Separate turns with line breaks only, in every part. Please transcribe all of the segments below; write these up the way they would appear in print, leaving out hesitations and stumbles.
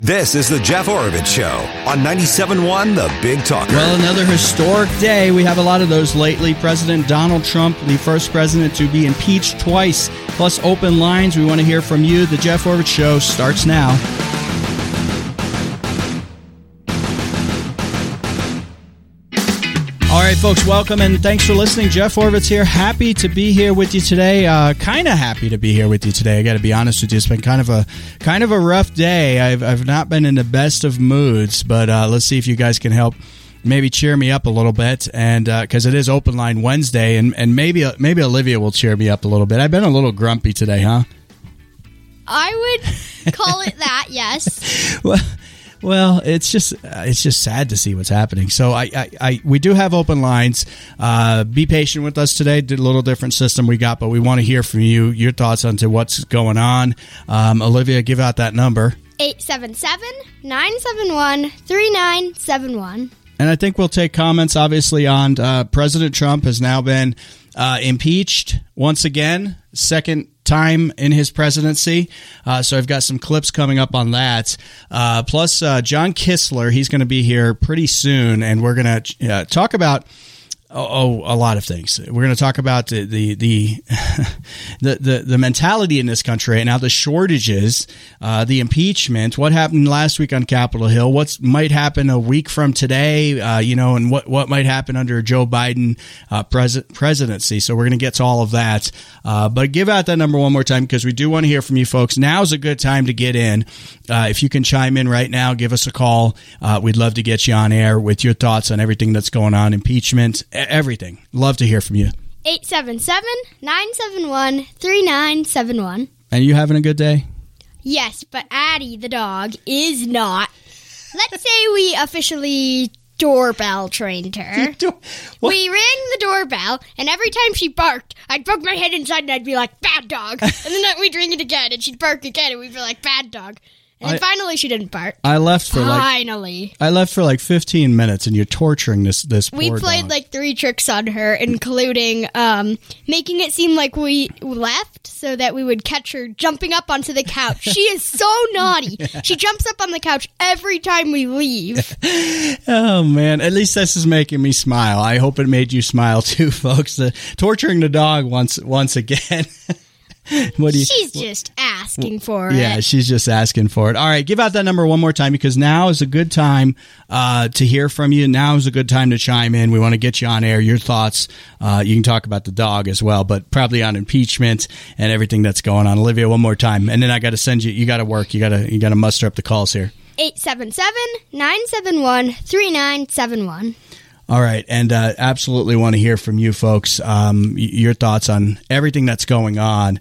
This is the Jeff Oravits Show on 97.1 The Big Talker.
Well, another historic day. We have a lot of those lately. President Donald Trump, the first president to be impeached twice, plus open lines. We want to hear from you. The Jeff Oravits Show starts now. All right, folks, welcome and thanks for listening. Jeff Oravits here. Happy to be here with you today. Kind of happy to be here with you today. I got to be honest with you. It's been kind of a rough day. I've not been in the best of moods, but let's see if you guys can help maybe cheer me up a little bit. And because it is Open Line Wednesday, and maybe Olivia will cheer me up a little bit. I've been a little grumpy today, huh? I
would call it that, yes.
Well, it's just sad to see what's happening. So we do have open lines. Be patient with us today. Did a little different system we got, but we want to hear from you, your thoughts onto what's going on. Olivia, give out that number.
877-971-3971.
And I think we'll take comments, obviously, on President Trump has now been impeached once again, second time in his presidency. So I've got some clips coming up on that. Plus, John Kistler, he's going to be here pretty soon, and we're going to talk about a lot of things. We're going to talk about the mentality in this right now, the shortages, the impeachment, what happened last week on Capitol Hill, what might happen a week from today, and what might happen under Joe Biden presidency. So we're going to get to all of that. But give out that number one more time because we do want to hear from you folks. Now's a good time to get in. If you can chime in right now, give us a call. We'd love to get you on air with your thoughts on everything that's going on, impeachment, everything. Love to hear from you.
877-971-3971.
And you having a good day?
Yes, but Addie, the dog, is not. Let's say we officially doorbell trained her. We rang the doorbell, and every time she barked, I'd poke my head inside and I'd be like, bad dog. And then we'd ring it again, and she'd bark again, and we'd be like, bad dog. And then finally, she didn't bark.
I left for like 15 minutes, and you're torturing this
We
poor
played
dog.
like 3 tricks on her, including making it seem like we left so that we would catch her jumping up onto the couch. She is so naughty. She jumps up on the couch every time we leave.
Oh, man. At least this is making me smile. I hope it made you smile, too, folks. Torturing the dog once again.
She's just asking for it.
Yeah, she's just asking for it. All right, give out that number one more time because now is a good time to hear from you. Now is a good time to chime in. We want to get you on air, your thoughts. You can talk about the dog as well, but probably on impeachment and everything that's going on. Olivia, one more time. And then I got to send you got to work. You got to muster up the calls here.
877-971-3971.
All right, and absolutely want to hear from you folks, your thoughts on everything that's going on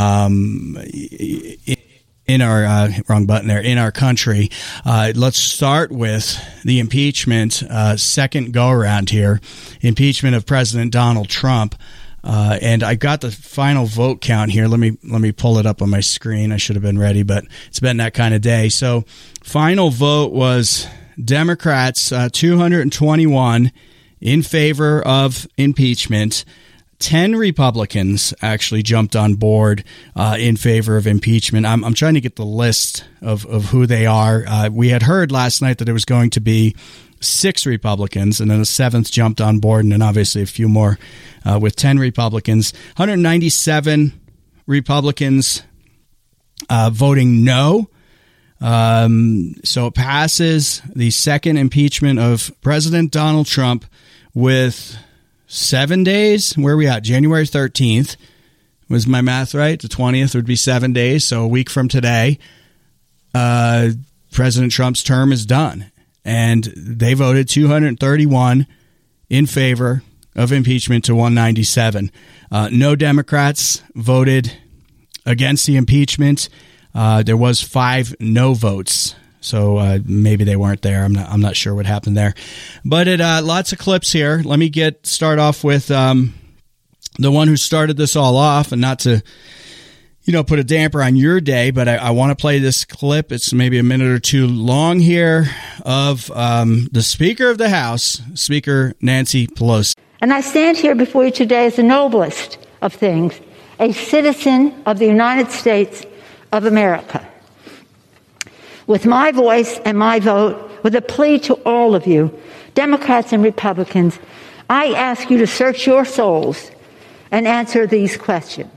in our wrong button there in our country. Let's start with the impeachment, second go around here, impeachment of President Donald Trump. And I got the final vote count here. Let me pull it up on my screen. I should have been ready, but it's been that kind of day. So final vote was Democrats 221 in favor of impeachment. 10 Republicans actually jumped on board in favor of impeachment. I'm trying to get the list of who they are. We had heard last night that there was going to be 6 Republicans, and then a 7th jumped on board, and then obviously a few more with 10 Republicans. 197 Republicans voting no. So it passes the second impeachment of President Donald Trump with 7 days. Where are we at? January 13th. Was my math right? The 20th would be 7 days. So a week from today, President Trump's term is done. And they voted 231 in favor of impeachment to 197. No Democrats voted against the impeachment. There was 5 no votes, so maybe they weren't there. I'm not sure what happened there, but lots of clips here. Let me start off with the one who started this all off, and not to put a damper on your day, but I want to play this clip. It's maybe a minute or two long here of the Speaker of the House, Speaker Nancy Pelosi.
And I stand here before you today as the noblest of things, a citizen of the United States of America. with my voice and my vote, with a plea to all of you, Democrats and Republicans, I ask you to search your souls and answer these questions.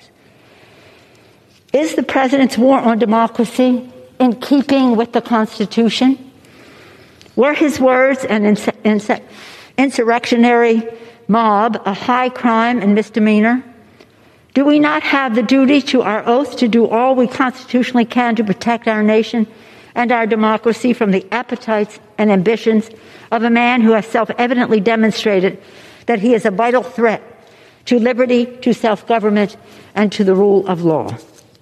Is the president's war on democracy in keeping with the Constitution? Were his words an insurrectionary mob a high crime and misdemeanor? Do we not have the duty to our oath to do all we constitutionally can to protect our nation and our democracy from the appetites and ambitions of a man who has self-evidently demonstrated that he is a vital threat to liberty, to self-government, and to the rule of law?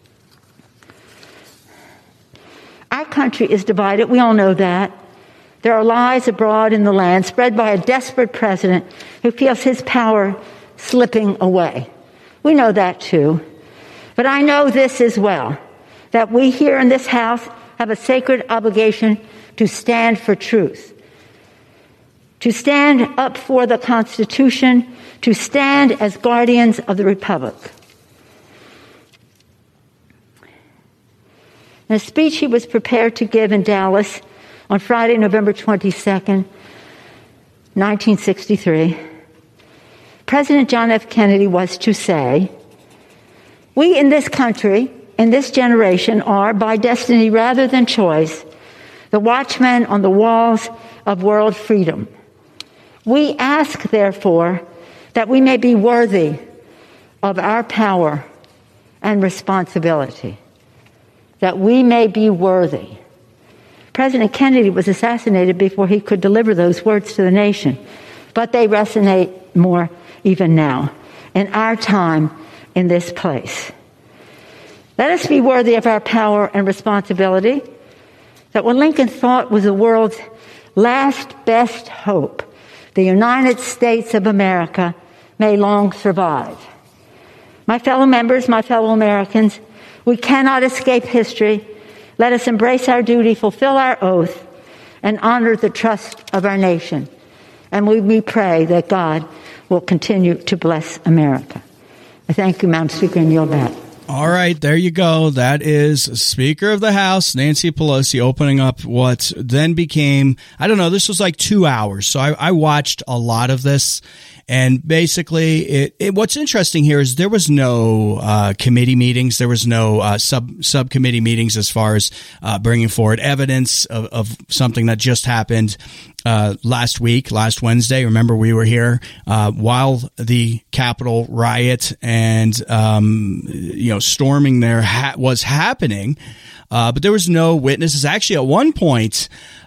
Our country is divided. We all know that. There are lies abroad in the land spread by a desperate president who feels his power slipping away. We know that too. But I know this as well, that we here in this House have a sacred obligation to stand for truth, to stand up for the Constitution, to stand as guardians of the Republic. In a speech he was prepared to give in Dallas on Friday, November 22nd, 1963, President John F. Kennedy was to say, "We in this country, in this generation, are, by destiny rather than choice, the watchmen on the walls of world freedom. We ask, therefore, that we may be worthy of our power and responsibility." That we may be worthy. President Kennedy was assassinated before he could deliver those words to the nation, but they resonate more even now, in our time, in this place. Let us be worthy of our power and responsibility, that what Lincoln thought was the world's last best hope, the United States of America, may long survive. My fellow members, my fellow Americans, we cannot escape history. Let us embrace our duty, fulfill our oath, and honor the trust of our nation. And we pray that God will continue to bless America. I thank you, Madam Speaker, and yield back.
All right, there you go. That is Speaker of the House, Nancy Pelosi, opening up what then became, I don't know, this was like 2 hours. So I watched a lot of this. And basically, what's interesting here is there was no committee meetings. There was no subcommittee meetings as far as bringing forward evidence of something that just happened last Wednesday. Remember, we were here while the Capitol riot and storming there was happening, but there was no witnesses. Actually, at one point,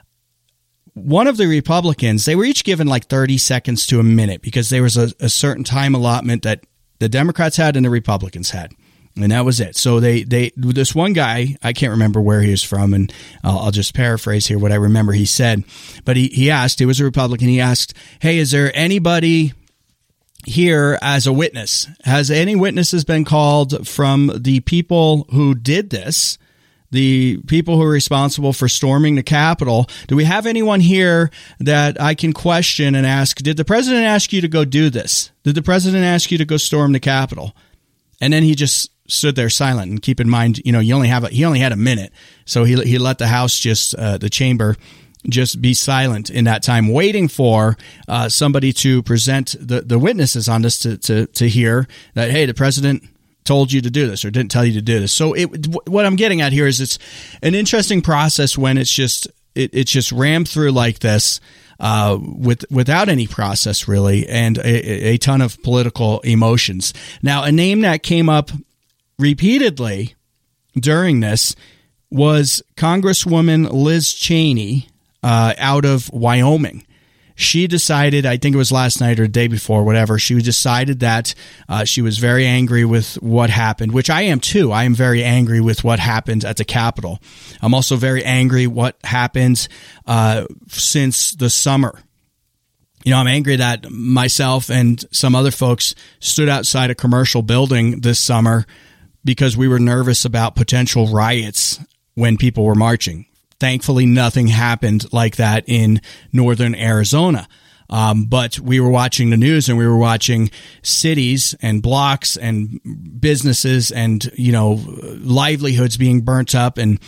one of the Republicans, they were each given like 30 seconds to a minute because there was a certain time allotment that the Democrats had and the Republicans had. And that was it. So this one guy, I can't remember where he was from, and I'll just paraphrase here what I remember he said. But he asked, he was a Republican, he asked, hey, is there anybody here as a witness? Has any witnesses been called from the people who did this? The people who are responsible for storming the Capitol? Do we have anyone here that I can question and ask, did the president ask you to go do this? Did the president ask you to go storm the Capitol? And then he just stood there silent. And keep in mind, he only had a minute. So he let the House the chamber just be silent in that time, waiting for somebody to present the witnesses on this to hear that, hey, the president told you to do this or didn't tell you to do this. So what I'm getting at here is it's an interesting process when it's just rammed through like this without any process really, and a ton of political emotions. Now, a name that came up repeatedly during this was Congresswoman Liz Cheney out of Wyoming. She decided, I think it was last night or the day before, whatever, she decided that she was very angry with what happened, which I am too. I am very angry with what happened at the Capitol. I'm also very angry what happened since the summer. I'm angry that myself and some other folks stood outside a commercial building this summer because we were nervous about potential riots when people were marching. Thankfully, nothing happened like that in northern Arizona. But we were watching the news and we were watching cities and blocks and businesses and, livelihoods being burnt up. And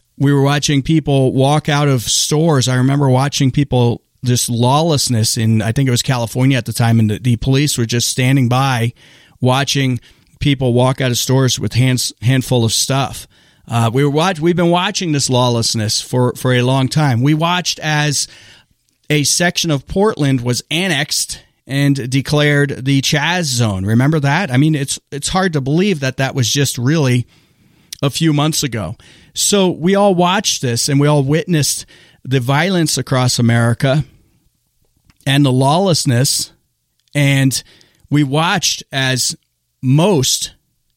we were watching people walk out of stores. I remember watching people, this lawlessness in, I think it was California at the time, and the police were just standing by watching people walk out of stores with handful of stuff. We've been watching this lawlessness for a long time. We watched as a section of Portland was annexed and declared the Chaz zone. Remember that? I mean, it's hard to believe that was just really a few months ago. So we all watched this, and we all witnessed the violence across America and the lawlessness, and we watched as most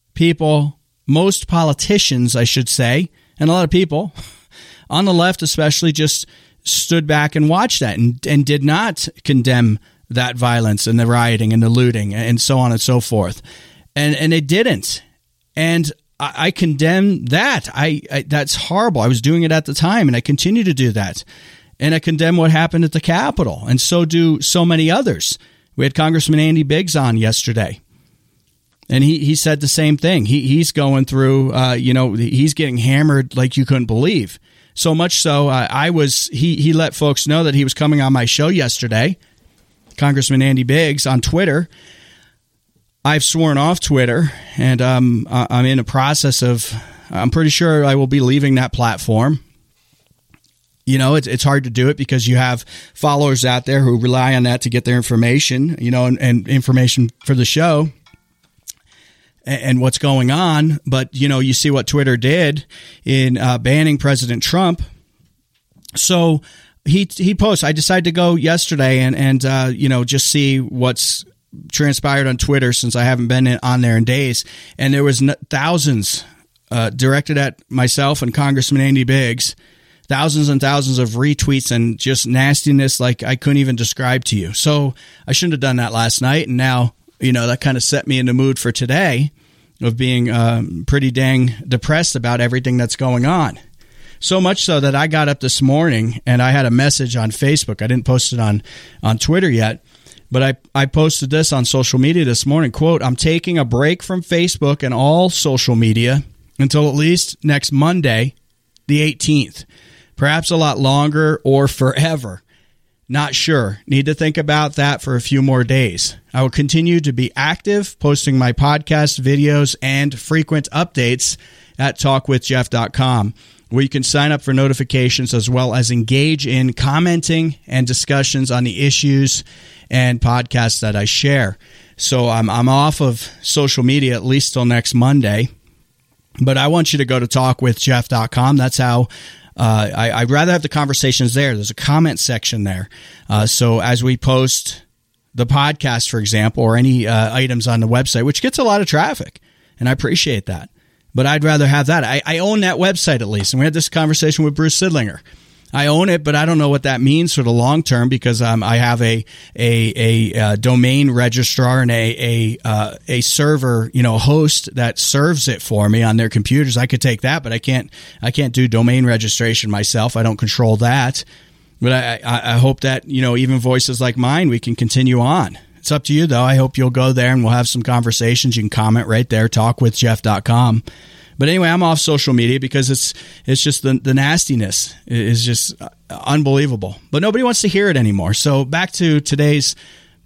politicians, I should say, and a lot of people on the left especially, just stood back and watched that and did not condemn that violence and the rioting and the looting and so on and so forth. And they didn't. And I condemn that. I that's horrible. I was doing it at the time, and I continue to do that. And I condemn what happened at the Capitol, and so do so many others. We had Congressman Andy Biggs on yesterday, and he said the same thing. He's going through, he's getting hammered like you couldn't believe. So much so, he let folks know that he was coming on my show yesterday, Congressman Andy Biggs, on Twitter. I've sworn off Twitter, and I'm in a process of, I'm pretty sure I will be leaving that platform. You know, it's hard to do it because you have followers out there who rely on that to get their information, and information for the show and what's going on. But, you see what Twitter did in banning President Trump. So he posts, I decided to go yesterday and just see what's transpired on Twitter since I haven't been on there in days. And there was thousands directed at myself and Congressman Andy Biggs, thousands and thousands of retweets and just nastiness like I couldn't even describe to you. So I shouldn't have done that last night. And now, that kind of set me in the mood for today of being pretty dang depressed about everything that's going on. So much so that I got up this morning and I had a message on Facebook. I didn't post it on Twitter yet, but I posted this on social media this morning. Quote, "I'm taking a break from Facebook and all social media until at least next Monday, the 18th. Perhaps a lot longer or forever. Not sure. Need to think about that for a few more days. I will continue to be active, posting my podcast videos and frequent updates at talkwithjeff.com, where you can sign up for notifications as well as engage in commenting and discussions on the issues and podcasts that I share." So I'm off of social media at least till next Monday, but I want you to go to talkwithjeff.com. That's how I'd rather have the conversations there. There's a comment section there. So as we post the podcast, for example, or any items on the website, which gets a lot of traffic, and I appreciate that. But I'd rather have that. I own that website at least. And we had this conversation with Bruce Sidlinger. I own it, but I don't know what that means for the long term because I have a domain registrar and a server, host that serves it for me on their computers. I could take that, but I can't do domain registration myself. I don't control that. But I hope that, even voices like mine, we can continue on. It's up to you, though. I hope you'll go there and we'll have some conversations. You can comment right there, talkwithjeff.com. But anyway, I'm off social media because it's just the nastiness is just unbelievable. But nobody wants to hear it anymore. So back to today's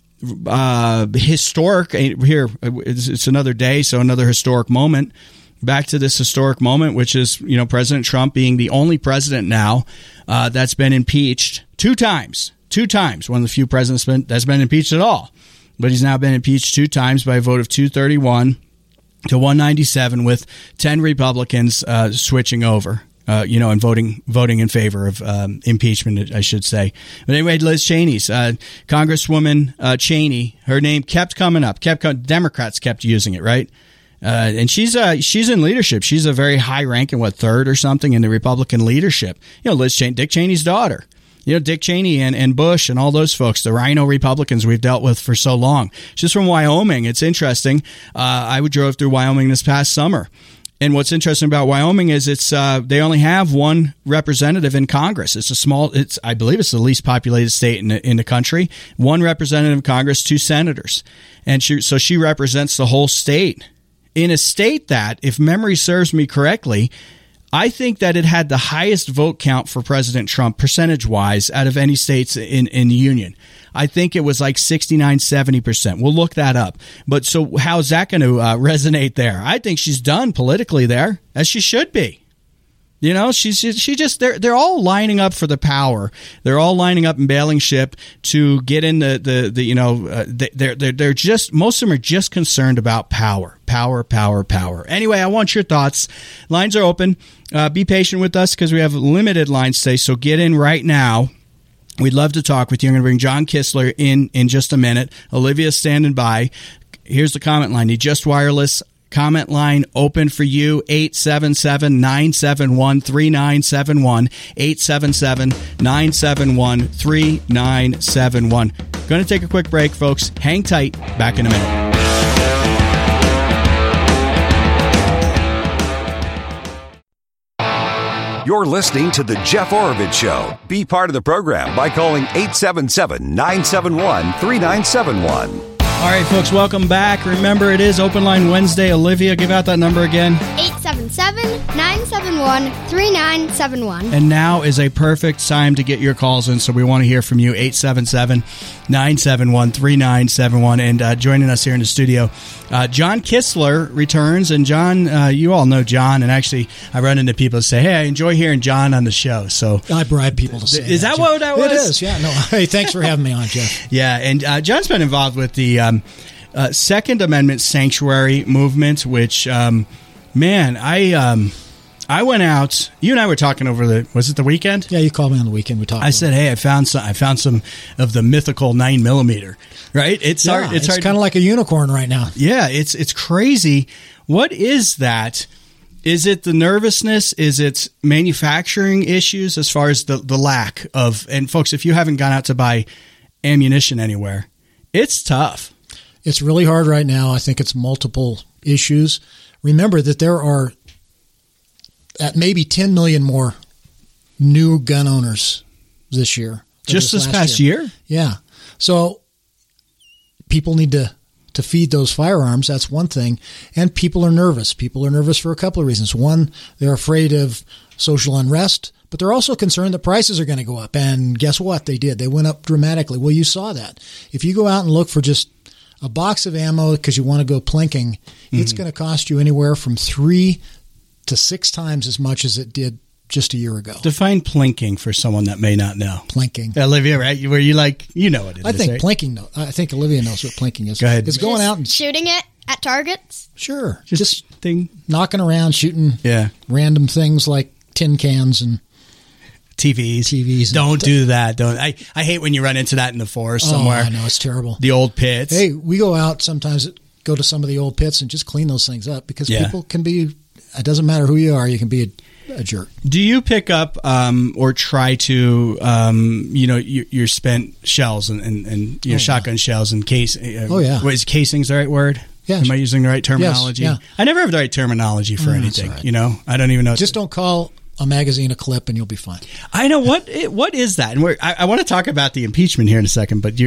historic, here, it's another day, so another historic moment. Back to this historic moment, which is, President Trump being the only president now that's been impeached two times. One of the few presidents that's been impeached at all. But he's now been impeached two times by a vote of 231 to 197, with 10 Republicans switching over, and voting in favor of impeachment, I should say. But anyway, Liz Cheney's Congresswoman Cheney, her name kept coming up. Democrats kept using it, right? And she's in leadership. She's a very high ranking, third or something in the Republican leadership. Liz Cheney, Dick Cheney's daughter. Dick Cheney and Bush and all those folks, the Rhino Republicans we've dealt with for so long. She's from Wyoming. It's interesting. I drove through Wyoming this past summer. And what's interesting about Wyoming is they only have one representative in Congress. I believe it's the least populated state in the country. One representative in Congress, 2 senators. And she represents the whole state in a state that, if memory serves me correctly, I think that it had the highest vote count for President Trump, percentage-wise, out of any states in the union. I think it was like 69, 70%. We'll look that up. But so how's that going to resonate there? I think she's done politically there, as she should be. You know, they're all lining up for the power. They're all lining up and bailing ship to get in they're just, most of them are just concerned about power. Anyway, I want your thoughts. Lines are open. Be patient with us because we have limited lines today. So get in right now. We'd love to talk with you. I'm going to bring John Kistler in just a minute. Olivia's standing by. Here's the comment line. The Just Wireless comment line open for you, 877-971-3971, 877-971-3971. Going to take a quick break, folks. Hang tight. Back in a minute.
You're listening to The Jeff Oravits Show. Be part of the program by calling 877-971-3971.
All right, folks, welcome back. Remember, it is Open Line Wednesday. Olivia, give out that number again.
877-971-3971.
And now is a perfect time to get your calls in, so we want to hear from you, 877-971-3971. And joining us here in the studio, John Kistler returns. And John, you all know John, and actually I run into people that say, hey, I enjoy hearing John on the show. So
I bribe people to say
is that what that was?
It is, yeah. No, hey, thanks for having me on, Jeff.
Yeah, and John's been involved with the Second Amendment sanctuary movement, which, man, I went out. You and I were talking over was it the weekend?
Yeah, you called me on the weekend. We talked.
I said, hey, I found some of the mythical 9mm. Right? It's hard.
It's kind of like a unicorn right now.
Yeah, it's crazy. What is that? Is it the nervousness? Is it manufacturing issues as far as the lack of? And folks, if you haven't gone out to buy ammunition anywhere, it's tough.
It's really hard right now. I think it's multiple issues. Remember that there are at maybe 10 million more new gun owners this year.
Just this past year?
Yeah. So people need to feed those firearms. That's one thing. And people are nervous. People are nervous for a couple of reasons. One, they're afraid of social unrest, but they're also concerned that prices are going to go up. And guess what? They did. They went up dramatically. Well, you saw that. If you go out and look for just a box of ammo because you want to go plinking, it's going to cost you anywhere from 3 to 6 times as much as it did just a year ago.
Define plinking for someone that may not know.
Plinking.
Olivia, right? Where you what it is,
I think
right?
plinking. I think Olivia knows what plinking is.
Go ahead.
It's going out and
shooting it at targets.
Sure.
Just
knocking around, shooting random things like tin cans and
TVs. Don't do that. Don't. I hate when you run into that in the forest somewhere.
I know, it's terrible.
The old pits.
Hey, we go out sometimes, go to some of the old pits and just clean those things up because people can be, it doesn't matter who you are, you can be a jerk. Do
you pick up or try to, your spent shells and shotgun shells and case? Is casings the right word?
Yeah.
Am I using the right terminology?
Yes, yeah.
I never have the right terminology for anything. Right. I don't even know.
Just don't call a magazine a clip and you'll be fine.
I know. What is that? And I want to talk about the impeachment here in a second, but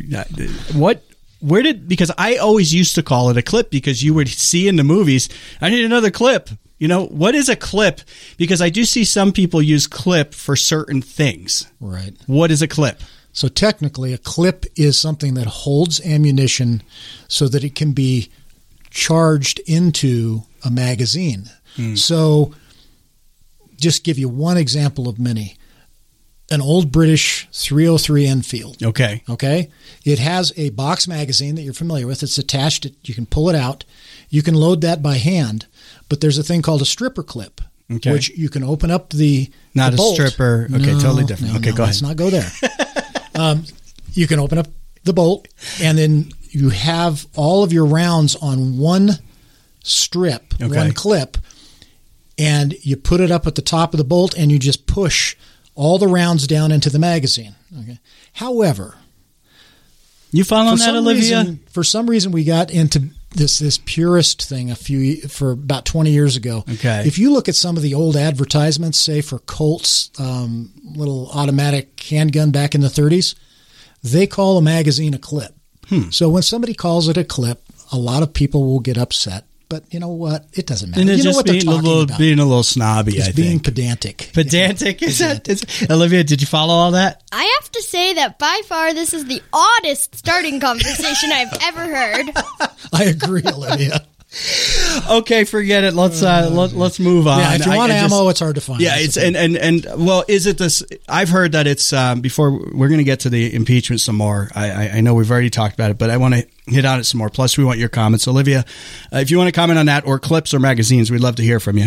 because I always used to call it a clip because you would see in the movies, I need another clip. What is a clip? Because I do see some people use clip for certain things.
Right.
What is a clip?
So technically, a clip is something that holds ammunition so that it can be charged into a magazine. So just give you one example of many. An old British 303 Enfield.
Okay.
It has a box magazine that you're familiar with. It's attached. You can pull it out. You can load that by hand. But there's a thing called a stripper clip, which you can open up the
Not
bolt.
A stripper. Okay, totally different. Go ahead.
Let's not go there. You can open up the bolt, and then you have all of your rounds on one strip, one clip, and you put it up at the top of the bolt, and you just push all the rounds down into the magazine. Okay. However,
you following that, Olivia?
For some reason, we got into this purist thing for about 20 years ago.
Okay.
If you look at some of the old advertisements, say for Colt's little automatic handgun back in the 30s, they call a magazine a clip. So when somebody calls it a clip, a lot of people will get upset but you know what? It doesn't matter.
And
You know
just
what they're
being a
talking
little,
about.
being a little snobby,
It's
I
being
think.
pedantic.
Pedantic? Is that? Olivia, did you follow all that?
I have to say that by far this is the oddest starting conversation I've ever heard.
I agree, Olivia.
Okay, forget it. Let's move on.
Yeah, if you want
I
ammo, it's hard to find.
Yeah, it's and well, is it this? I've heard that it's before we're going to get to the impeachment some more. I know we've already talked about it, but I want to hit on it some more. Plus, we want your comments, Olivia. If you want to comment on that or clips or magazines, we'd love to hear from you.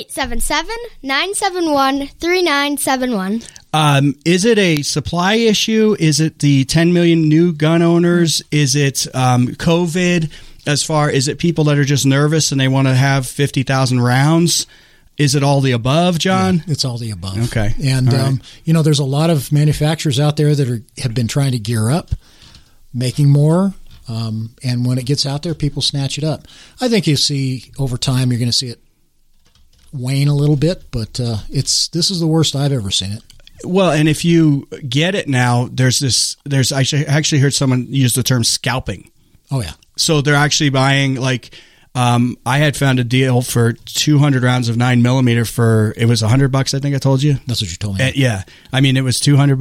877-971-3971.
Is it a supply issue? Is it the 10 million new gun owners? Is it COVID? Is it people that are just nervous and they want to have 50,000 rounds? Is it all the above, John?
Yeah, it's all the above.
Okay.
And,
right.
there's a lot of manufacturers out there that have been trying to gear up, making more. And when it gets out there, people snatch it up. I think you see over time, you're going to see it wane a little bit, but this is the worst I've ever seen it.
Well, and if you get it now, I actually heard someone use the term scalping.
Oh, yeah.
So they're actually buying I had found a deal for 200 rounds of 9mm for, it was $100. I think I told you.
That's what you told me.
Yeah. I mean, it was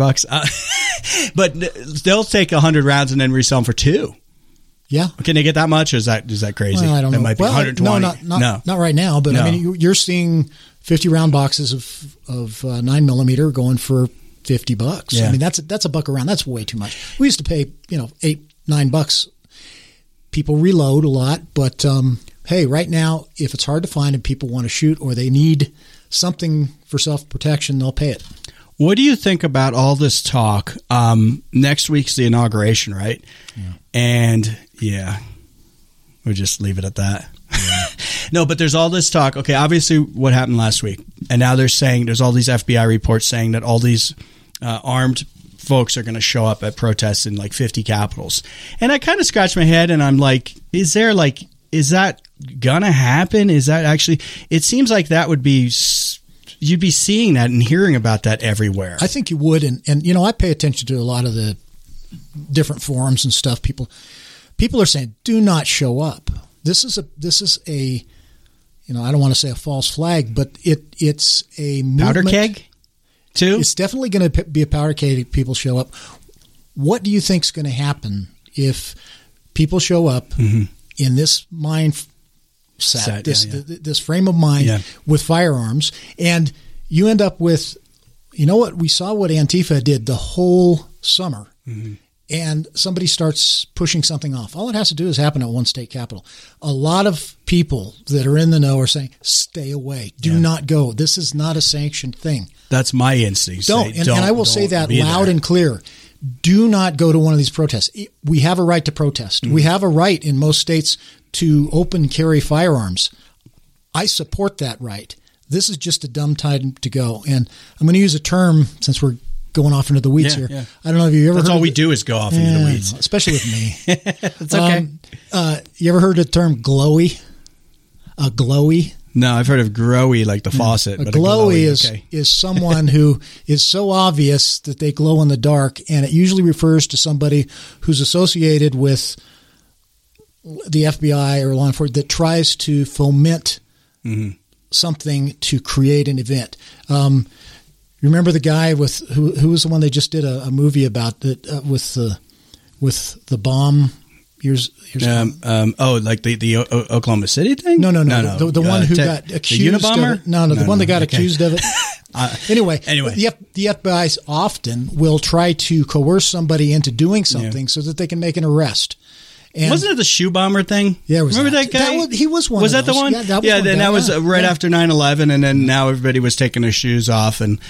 $200, but they'll take 100 rounds and then resell them for $2.
Yeah.
Can they get that much? Or is that crazy?
Well, I don't know.
It might be 120.
Not right now, but
No.
I mean, you're seeing 50 round boxes of 9mm going for $50.
Yeah.
I mean, that's a buck a round. That's way too much. We used to pay, $8-9. People reload a lot, but hey, right now, if it's hard to find and people want to shoot or they need something for self-protection, they'll pay it.
What do you think about all this talk? Next week's the inauguration, right?
Yeah.
And we'll just leave it at that. Yeah. No, but there's all this talk. Okay, obviously what happened last week. And now they're saying there's all these FBI reports saying that all these armed folks are going to show up at protests in 50 capitals. And I kind of scratch my head and I'm like, is that going to happen? Is that actually, it seems like that would be, you'd be seeing that and hearing about that everywhere.
I think you would. And I pay attention to a lot of the different forums and stuff. People are saying, do not show up. This is a I don't want to say a false flag, but it's a movement.
Powder keg? Too?
It's definitely going to be a powder keg if people show up. What do you think is going to happen if people show up in this mindset, this frame of mind with firearms, and you end up with, what we saw what Antifa did the whole summer, and somebody starts pushing something off. All it has to do is happen at one state capital. A lot of people that are in the know are saying, stay away. Do not go. This is not a sanctioned thing.
That's my instinct.
And I will say that loud and clear. Do not go to one of these protests. We have a right to protest. We have a right in most states to open carry firearms. I support that right. This is just a dumb time to go. And I'm going to use a term since we're going off into the weeds here. Yeah. I don't know if you ever heard.
That's all we do is go off into the weeds.
Especially with me.
It's okay.
You ever heard the term glowy? A glowy?
No, I've heard of growy, like the faucet.
A glowy is someone who is so obvious that they glow in the dark, and it usually refers to somebody who's associated with the FBI or law enforcement that tries to foment something to create an event. Remember the guy with who was the one they just did a movie about that with the bomb? Years
like the Oklahoma City thing?
No. The one who got accused
the Unabomber?
of it. No, the one that got accused of it. Anyway, the FBI often will try to coerce somebody into doing something so that they can make an arrest. And
wasn't it the shoe bomber thing?
Yeah,
remember that guy?
He was one.
Was
of
that
those.
the one?
Yeah, that was
right after 9/11, and then now everybody was taking their shoes off, and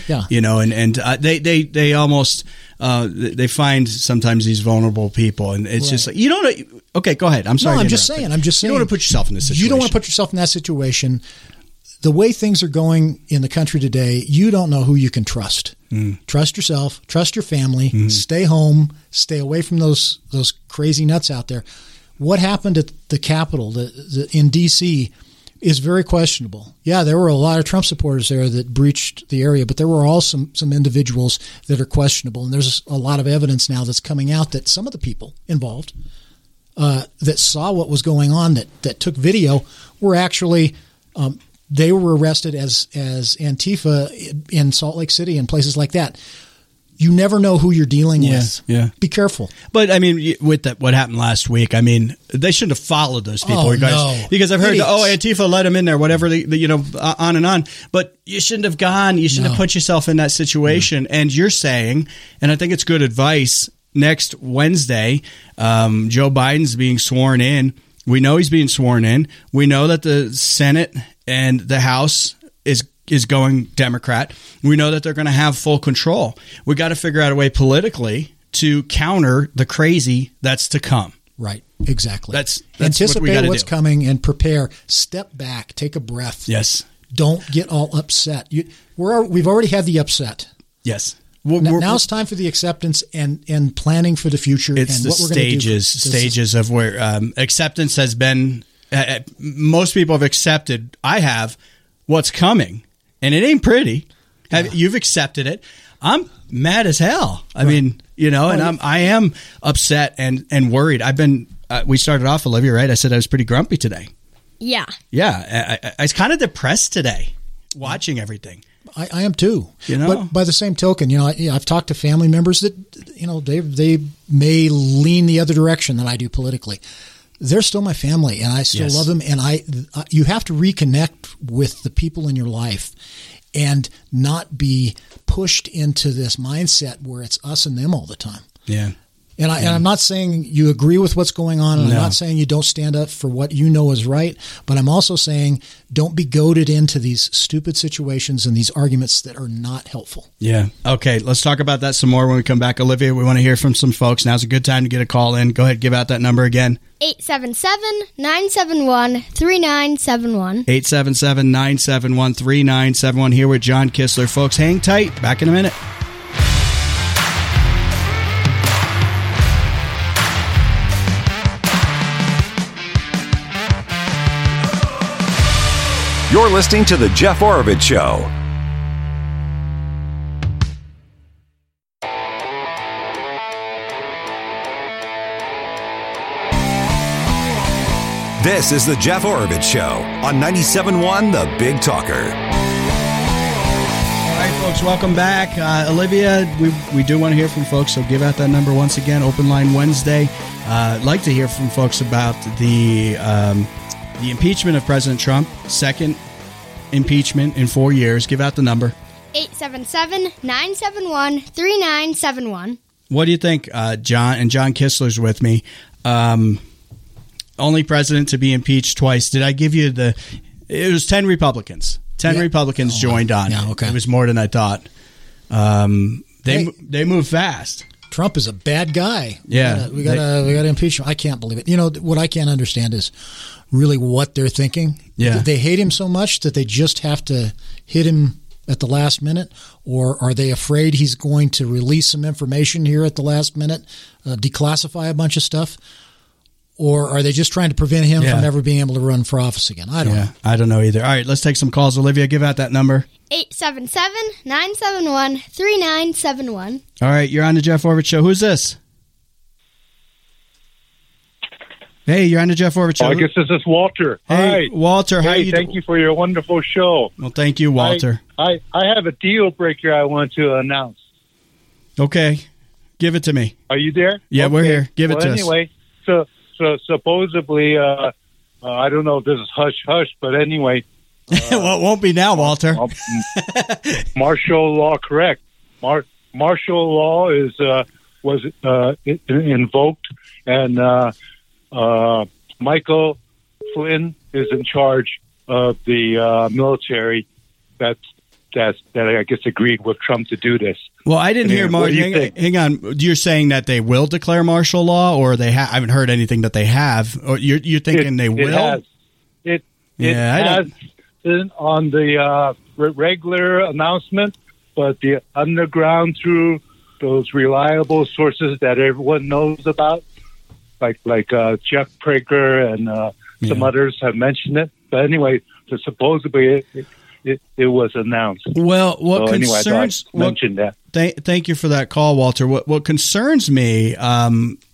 they almost they find sometimes these vulnerable people, and it's just like you don't. Okay, go ahead. I'm sorry.
No, I'm just saying. You
don't want to put yourself in this situation.
You don't want to put yourself in that situation. The way things are going in the country today, you don't know who you can trust. Trust yourself, trust your family, stay home, stay away from those crazy nuts out there. What happened at the Capitol in D.C. is very questionable. Yeah, there were a lot of Trump supporters there that breached the area, but there were also some individuals that are questionable. And there's a lot of evidence now that's coming out that some of the people involved that saw what was going on, that took video, were actually they were arrested as Antifa in Salt Lake City and places like that. You never know who you're dealing with.
Yeah.
Be careful.
But I mean, with what happened last week, I mean, they shouldn't have followed those people.
No.
Because I've heard,
Idiots.
Antifa let them in there, whatever, on and on. But you shouldn't have gone. You shouldn't have put yourself in that situation. And you're saying, and I think it's good advice, next Wednesday, Joe Biden's being sworn in. We know he's being sworn in. We know that the Senate and the House is going Democrat. We know that they're going to have full control. We got to figure out a way politically to counter the crazy that's to come.
Right. Exactly.
That's
anticipate what's coming and prepare. Step back. Take a breath.
Yes.
Don't get all upset. We've already had the upset.
Yes.
Now it's time for the acceptance and planning for the future.
It's
and
the
what we're going to do.
stages of where acceptance has been. Most people have accepted. I have what's coming. And it ain't pretty. You've accepted it. I'm mad as hell. I mean, and I am upset and worried. I've been. We started off, Olivia, right? I said I was pretty grumpy today.
Yeah.
Yeah, I was kind of depressed today, watching everything.
I am too. But by the same token, I've talked to family members that they may lean the other direction than I do politically. They're still my family, and I still love them. And you have to reconnect with the people in your life, and not be pushed into this mindset where it's us and them all the time.
Yeah.
And I'm not saying you agree with what's going on, and I'm not saying you don't stand up for what you know is right, but I'm also saying don't be goaded into these stupid situations and these arguments that are not helpful.
Yeah. Okay, let's talk about that some more when we come back. Olivia, we want to hear from some folks. Now's a good time to get a call in. Go ahead, give out that number again.
877-971-3971.
877-971-3971. Here with John Kistler. Folks, hang tight. Back in a minute.
You're listening to The Jeff Oravits Show. This is The Jeff Oravits Show on 97.1 The Big Talker.
All right, folks, welcome back. Olivia, we do want to hear from folks, so give out that number once again. Open line Wednesday. I'd like to hear from folks about the impeachment of President Trump, second impeachment in 4 years. Give out the number.
877-971-3971.
What do you think, John? And John Kistler's with me. Only president to be impeached twice. Did I give you it was 10 Republicans. 10 Republicans joined on.
Yeah, okay.
It was more than I thought. They move fast.
Trump is a bad guy.
Yeah.
We got to impeach him. I can't believe it. What I can't understand is really what they're thinking.
Yeah.
They hate him so much that they just have to hit him at the last minute, or are they afraid he's going to release some information here at the last minute, declassify a bunch of stuff? Or are they just trying to prevent him from ever being able to run for office again? I don't know.
I don't know either. All right, let's take some calls. Olivia, give out that number.
877-971-3971.
All right, you're on the Jeff Oravits Show. Who's this? Hey, you're on the Jeff Oravits Show.
I guess this is Walter.
Hey,
Hi.
Walter. How you
Thank you for your wonderful show.
Well, thank you, Walter.
I have a deal breaker I want to announce.
Okay. Give it to me.
Are you there?
Yeah,
okay.
We're here. Give it to us.
Anyway, so supposedly, I don't know if this is hush-hush, but anyway.
Well, it won't be now, Walter.
Martial law, correct. Martial law was invoked, and Michael Flynn is in charge of the military that I guess agreed with Trump to do this.
Well, I didn't hear more. Hang on. You're saying that they will declare martial law, or they I haven't heard anything that they have. Or you're thinking they will?
It has been on the regular announcement, but the underground through those reliable sources that everyone knows about, like Jeff Prager and some others have mentioned it. But anyway, so supposedly it was announced.
Well, what
concerns?
Anyway,
mentioned that.
Thank you for that call, Walter. What concerns me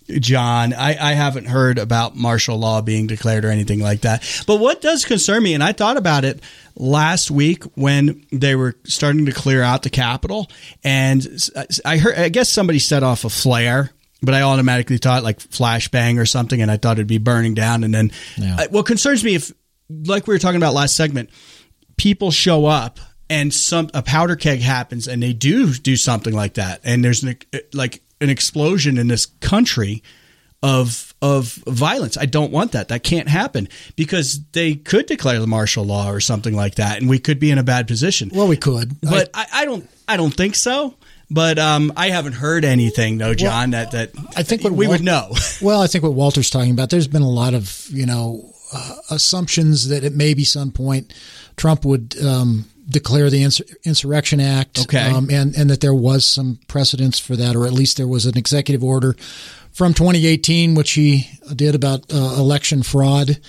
John. I haven't heard about martial law being declared or anything like that. But what does concern me, and I thought about it last week when they were starting to clear out the Capitol, and I guess somebody set off a flare, but I automatically thought like flashbang or something, and I thought it'd be burning down. And then what concerns me, if, like we were talking about last segment, people show up and a powder keg happens and they do something like that, and there's an explosion in this country of violence. I don't want that. That can't happen, because they could declare the martial law or something like that, and we could be in a bad position.
Well, we could,
but I don't think so. But I haven't heard anything, though, John. That I think we would know. Well,
I think what Walter's talking about. There's been a lot of assumptions that at maybe some point Trump would declare the Insurrection Act, and that there was some precedence for that, or at least there was an executive order from 2018 which he did about election fraud.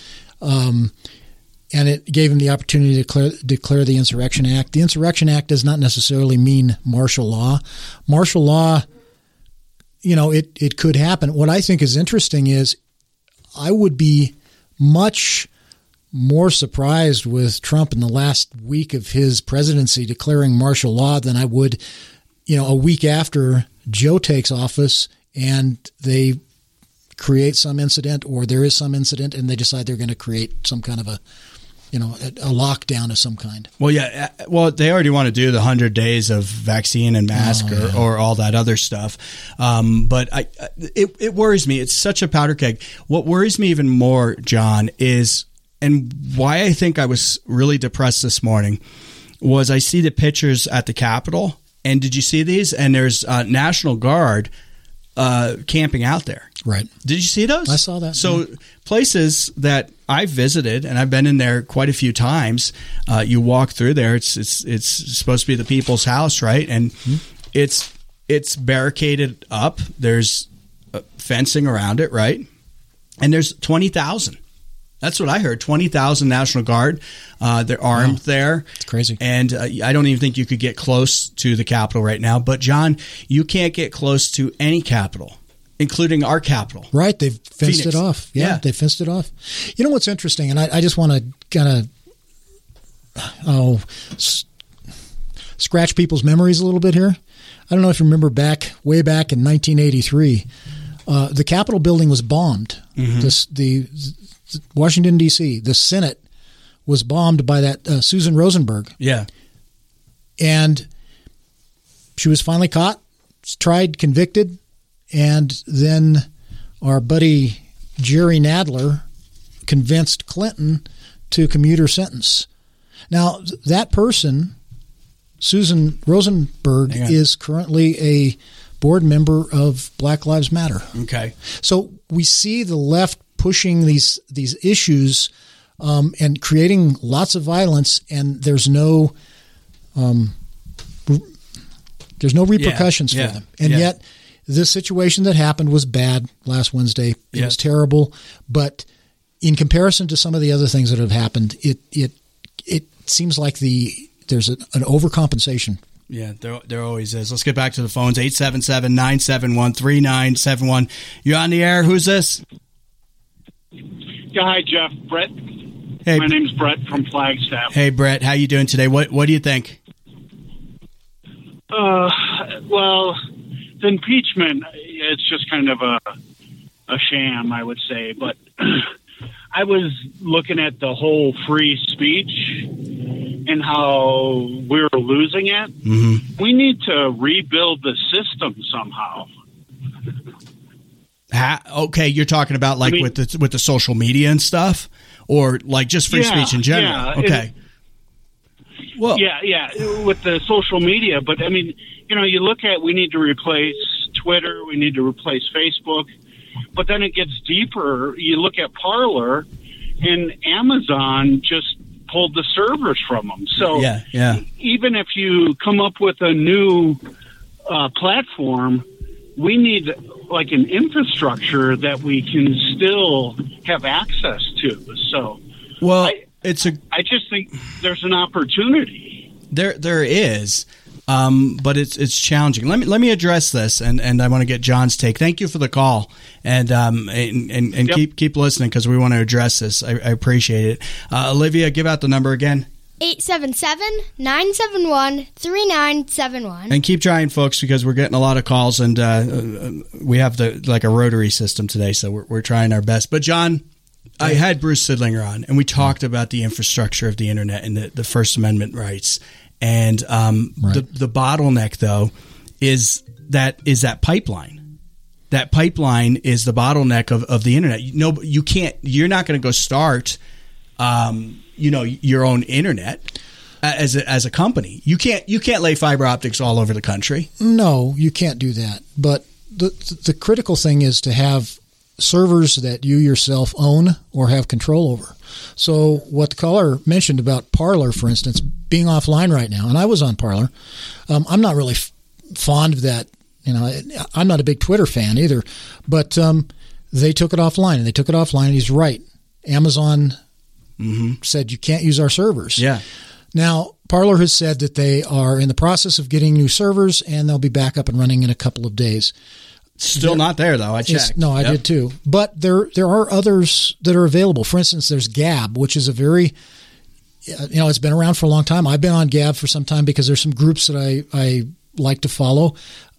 And it gave him the opportunity to declare the Insurrection Act. The Insurrection Act does not necessarily mean martial law. Martial law, it could happen. What I think is interesting is I would be much more surprised with Trump in the last week of his presidency declaring martial law than I would, a week after Joe takes office and they create some incident, or there is some incident and they decide they're going to create some kind of a lockdown of some kind.
Well, yeah. Well, they already want to do the 100 days of vaccine and mask or all that other stuff. But it worries me. It's such a powder keg. What worries me even more, John, is, and why I think I was really depressed this morning, was I see the pictures at the Capitol. And did you see these? And there's National Guard camping out there.
Right.
Did you see those?
I saw that.
So places that I've visited, and I've been in there quite a few times. You walk through there; it's supposed to be the people's house, right? And it's barricaded up. There's fencing around it, right? And there's 20,000. That's what I heard. 20,000 National Guard. They're armed there.
It's crazy.
And I don't even think you could get close to the Capitol right now. But John, you can't get close to any Capitol, including our Capitol.
Right. They've fenced it off. Yeah, they fenced it off. You know what's interesting, and I just want to kind of scratch people's memories a little bit here. I don't know if you remember way back in 1983, the Capitol building was bombed. Mm-hmm. The Washington, D.C., the Senate was bombed by that Susan Rosenberg.
Yeah.
And she was finally caught, tried, convicted, and then our buddy Jerry Nadler convinced Clinton to commute her sentence. Now, that person, Susan Rosenberg, is currently a board member of Black Lives Matter.
Okay.
So we see the left pushing these issues and creating lots of violence, and there's no repercussions for them. And yet this situation that happened was bad last Wednesday. It was terrible, but in comparison to some of the other things that have happened, it seems like there's an overcompensation.
Yeah, there always is. Let's get back to the phones. 877-971-3971. You're on the air. Who's this?
Yeah, hi, Jeff. Brett.
Hey,
my name's Brett from Flagstaff.
Hey, Brett. How you doing today? What do you think?
Well, the impeachment, it's just kind of a sham, I would say. But I was looking at the whole free speech and how we're losing it. Mm-hmm. We need to rebuild the system somehow.
Okay, you're talking about with the social media and stuff, or like just free speech in general?
Yeah,
okay.
With the social media, but I mean, you look at, we need to replace Twitter, we need to replace Facebook, but then it gets deeper. You look at Parler, and Amazon just pulled the servers from them. So even if you come up with a new platform, we need like an infrastructure that we can still have access to. So,
well,
I just think there's an opportunity.
There is. but it's challenging. Let me address this, and I want to get John's take. Thank you for the call, and yep. keep listening because we want to address this. I appreciate it. Olivia, give out the number again.
877-971-3971.
And keep trying, folks, because we're getting a lot of calls, and we have a rotary system today, so we're trying our best. But John, I had Bruce Sidlinger on, and we talked about the infrastructure of the internet and the First Amendment rights. And the bottleneck, though, is that pipeline. That pipeline is the bottleneck of the internet. You can't. You're not going to go start, your own internet as a company. You can't lay fiber optics all over the country.
No, you can't do that. But the critical thing is to have servers that you yourself own or have control over. So what the caller mentioned about Parler, for instance, being offline right now, and I was on Parler. I'm not really fond of that. I'm not a big Twitter fan either, but they took it offline, and he's right. Amazon said you can't use our servers.
Yeah.
Now, Parler has said that they are in the process of getting new servers, and they'll be back up and running in a couple of days.
Still not there, though. I checked.
No, I did too. But there are others that are available. For instance, there's Gab, which is a very, it's been around for a long time. I've been on Gab for some time because there's some groups that I like to follow.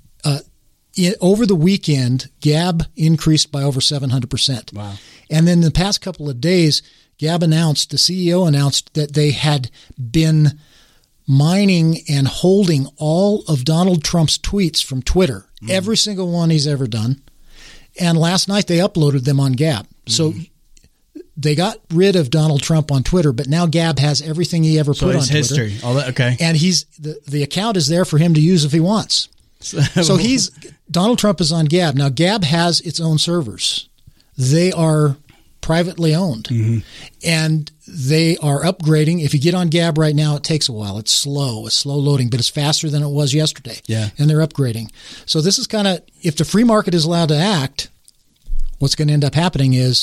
Over the weekend, Gab increased by over 700%.
Wow.
And then the past couple of days, the CEO announced that they had been mining and holding all of Donald Trump's tweets from Twitter, every single one he's ever done. And last night they uploaded them on Gab. So they got rid of Donald Trump on Twitter, but now Gab has everything he ever put on Twitter.
History. All that, okay.
And the account is there for him to use if he wants. So Donald Trump is on Gab. Now Gab has its own servers. They are privately owned, and they are upgrading. If you get on Gab right now, it takes a while. It's slow loading, but it's faster than it was yesterday.
Yeah.
And they're upgrading. So this is kind of, if the free market is allowed to act, what's going to end up happening is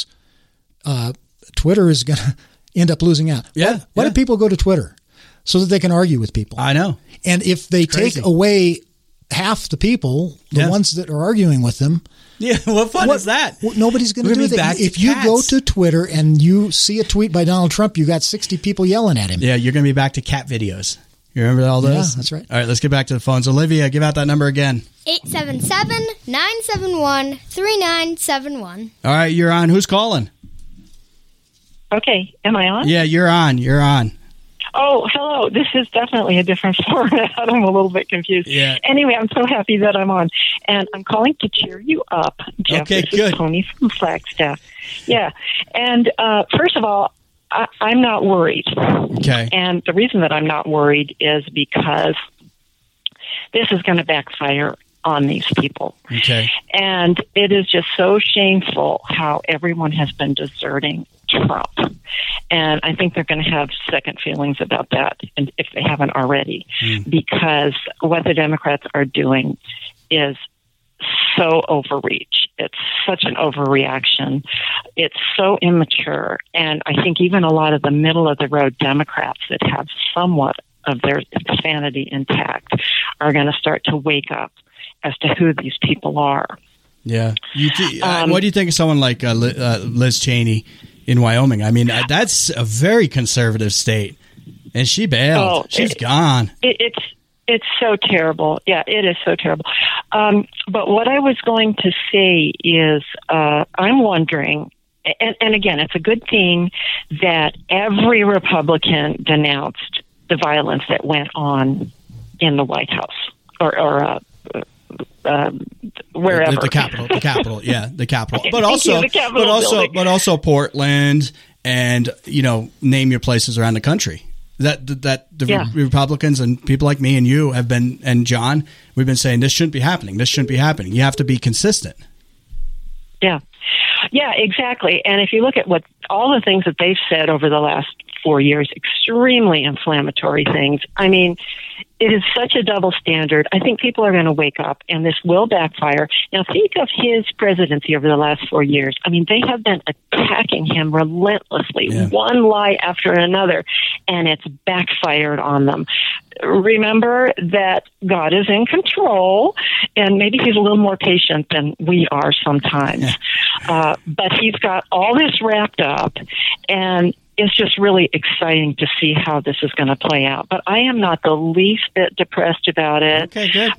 Twitter is going to end up losing out.
Yeah.
Why do people go to Twitter? So that they can argue with people.
I know.
And if they take away half the people, the ones that are arguing with them,
what fun is that?
Nobody's going to do that. If you go to Twitter and you see a tweet by Donald Trump, you got 60 people yelling at him.
Yeah, you're going to be back to cat videos. You remember all those?
Yeah, that's right.
All right, let's get back to the phones. Olivia, give out that number again.
877-971-3971.
All right, you're on. Who's calling?
Okay, am I on?
Yeah, you're on. You're on.
Oh, hello. This is definitely a different format. I'm a little bit confused.
Yeah.
Anyway, I'm so happy that I'm on. And I'm calling to cheer you up, Jeff.
Okay,
this
good.
Is Tony from Flagstaff. Yeah. And first of all, I'm not worried.
Okay.
And the reason that I'm not worried is because this is going to backfire on these people.
Okay.
And it is just so shameful how everyone has been deserting Trump. And I think they're going to have second feelings about that, and if they haven't already, because what the Democrats are doing is so overreach. It's such an overreaction. It's so immature. And I think even a lot of the middle-of-the-road Democrats that have somewhat of their sanity intact are going to start to wake up as to who these people are.
Yeah. What do you think of someone like Liz Cheney in Wyoming? I mean, that's a very conservative state, and she bailed. She's gone.
It's so terrible. Yeah, it is so terrible. But what I was going to say is I'm wondering, and again, it's a good thing that every Republican denounced the violence that went on in the White House or wherever.
The Capitol, yeah, the Capitol.
Okay,
but also Portland, and name your places around the country. Republicans and people like me and you have been, and John, we've been saying this shouldn't be happening. This shouldn't be happening. You have to be consistent.
Yeah, exactly. And if you look at what all the things that they've said over the last 4 years, extremely inflammatory things. I mean, it is such a double standard. I think people are going to wake up, and this will backfire. Now, think of his presidency over the last 4 years. I mean, they have been attacking him relentlessly, one lie after another, and it's backfired on them. Remember that God is in control, and maybe he's a little more patient than we are sometimes. But he's got all this wrapped up, and it's just really exciting to see how this is going to play out. But I am not the least bit depressed about it.
Okay, good.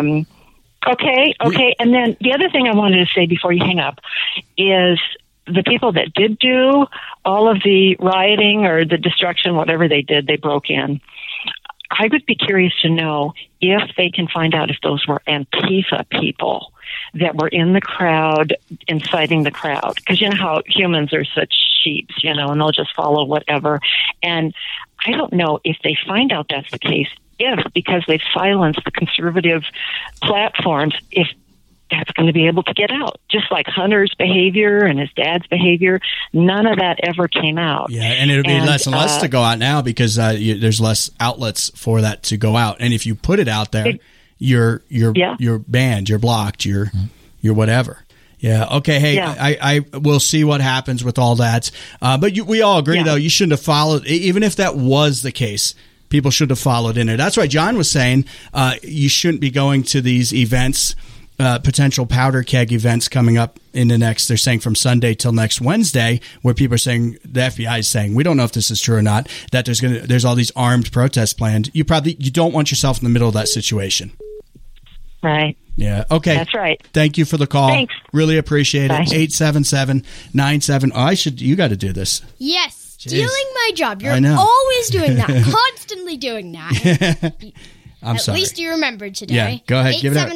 Okay. And then the other thing I wanted to say before you hang up is the people that did do all of the rioting or the destruction, whatever they did, they broke in. I would be curious to know if they can find out if those were Antifa people that were in the crowd, inciting the crowd. Because you know how humans are such sheeps, and they'll just follow whatever. And I don't know if they find out that's the case, because they've silenced the conservative platforms, if that's going to be able to get out. Just like Hunter's behavior and his dad's behavior, none of that ever came out.
Yeah, and it'll be less and less to go out now because there's less outlets for that to go out. And if you put it out there, you're banned, you're blocked, you're whatever. Yeah. Okay. Hey, I will see what happens with all that. But we all agree, though, you shouldn't have followed, even if that was the case. People should have followed in there. That's why John was saying you shouldn't be going to these events. Potential powder keg events coming up in the next, they're saying from Sunday till next Wednesday, where people are saying, the FBI is saying, we don't know if this is true or not, that there's all these armed protests planned. You don't want yourself in the middle of that situation.
Right.
Yeah. Okay.
That's right.
Thank you for the call.
Thanks.
Really appreciate it. 877-97. You got to do this.
Yes. Stealing my job. You're always doing that. Constantly doing that.
I'm sorry.
At least you remembered today.
Yeah, go ahead.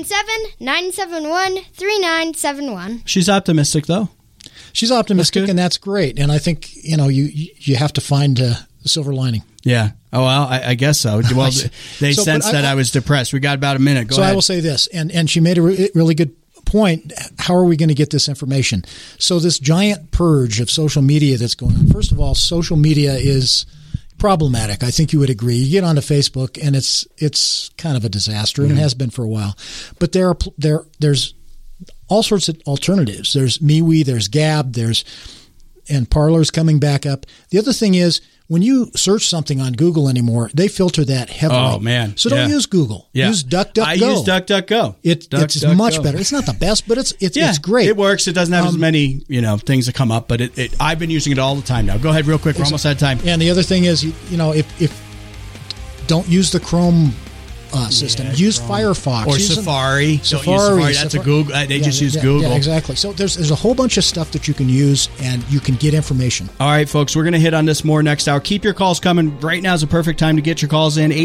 877-971-3971.
She's optimistic, though.
She's optimistic, and that's great. And I think, you have to find a silver lining.
Yeah. Oh, well, I guess so. Well, they sensed that I was depressed. We got about a minute. Go ahead.
I will say this, and she made a really good point. How are we going to get this information? So this giant purge of social media that's going on, first of all, social media is problematic. I think you would agree. You get onto Facebook and it's kind of a disaster, and it has been for a while. But there's all sorts of alternatives. There's MeWe, there's Gab, and Parler's coming back up. The other thing is, when you search something on Google anymore, they filter that heavily.
Oh, man.
So don't use Google.
Yeah.
Use DuckDuckGo.
I use DuckDuckGo.
It's much better. It's not the best, but it's great.
It works. It doesn't have as many things that come up, but I've been using it all the time now. Go ahead real quick. We're almost out of time.
And the other thing is, if don't use the Chrome system. Use Firefox.
Or Safari. Don't use Safari. That's a Google. They just use Google.
Yeah, exactly. So there's a whole bunch of stuff that you can use, and you can get information.
All right, folks, we're going to hit on this more next hour. Keep your calls coming. Right now is the perfect time to get your calls in.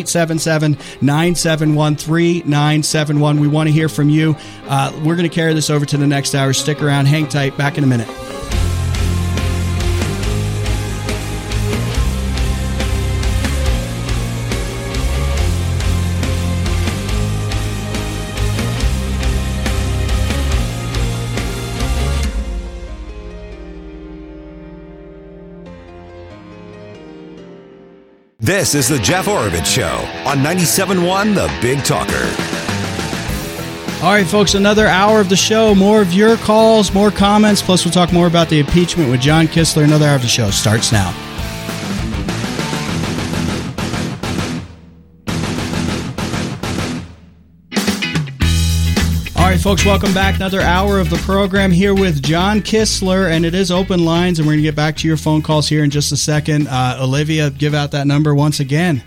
877-971-3971. We want to hear from you. We're going to carry this over to the next hour. Stick around. Hang tight. Back in a minute.
This is the Jeff Oravits Show on 97.1 The Big Talker.
All right, folks, another hour of the show. More of your calls, more comments, plus we'll talk more about the impeachment with John Kistler. Another hour of the show starts now. All right, folks, welcome back. Another hour of the program here with John Kistler, and it is open lines, and we're going to get back to your phone calls here in just a second. Olivia, give out that number once again.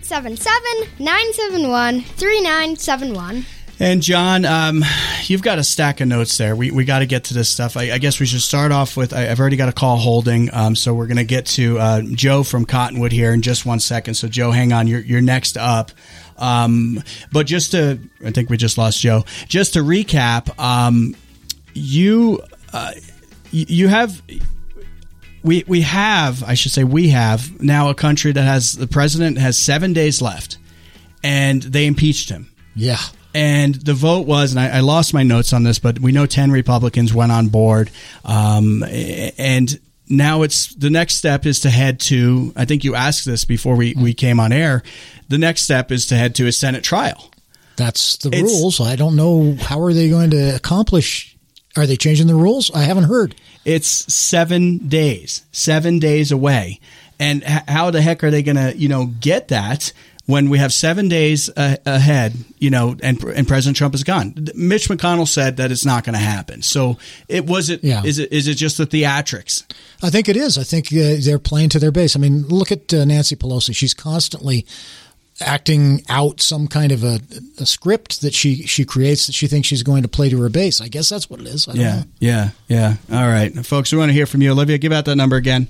877-971-3971.
And John, you've got a stack of notes there. We got to get to this stuff. I guess we should start off with, I've already got a call holding, so we're going to get to Joe from Cottonwood here in just 1 second. So, Joe, hang on. You're next up. But just to, I think we just lost Joe. Just to recap, you have, we have now a country that has, the president has 7 days left, and they impeached him.
Yeah.
And the vote was, and I lost my notes on this, but we know 10 Republicans went on board, and now it's the next step is to head to, I think you asked this before we came on air, the next step is to head to a Senate trial. That's the rules. I don't know, how are they going to accomplish, are they changing the rules? I haven't heard. It's 7 days away. And how the heck are they going to, get that when we have 7 days ahead, and President Trump is gone? Mitch McConnell said that it's not going to happen. So is it just the theatrics? I think it is. I think they're playing to their base. I mean, look at Nancy Pelosi. She's constantly acting out some kind of a script that she creates that she thinks she's going to play to her base. I guess that's what it is. I don't know. Yeah. All right. Folks, we want to hear from you. Olivia, give out that number again.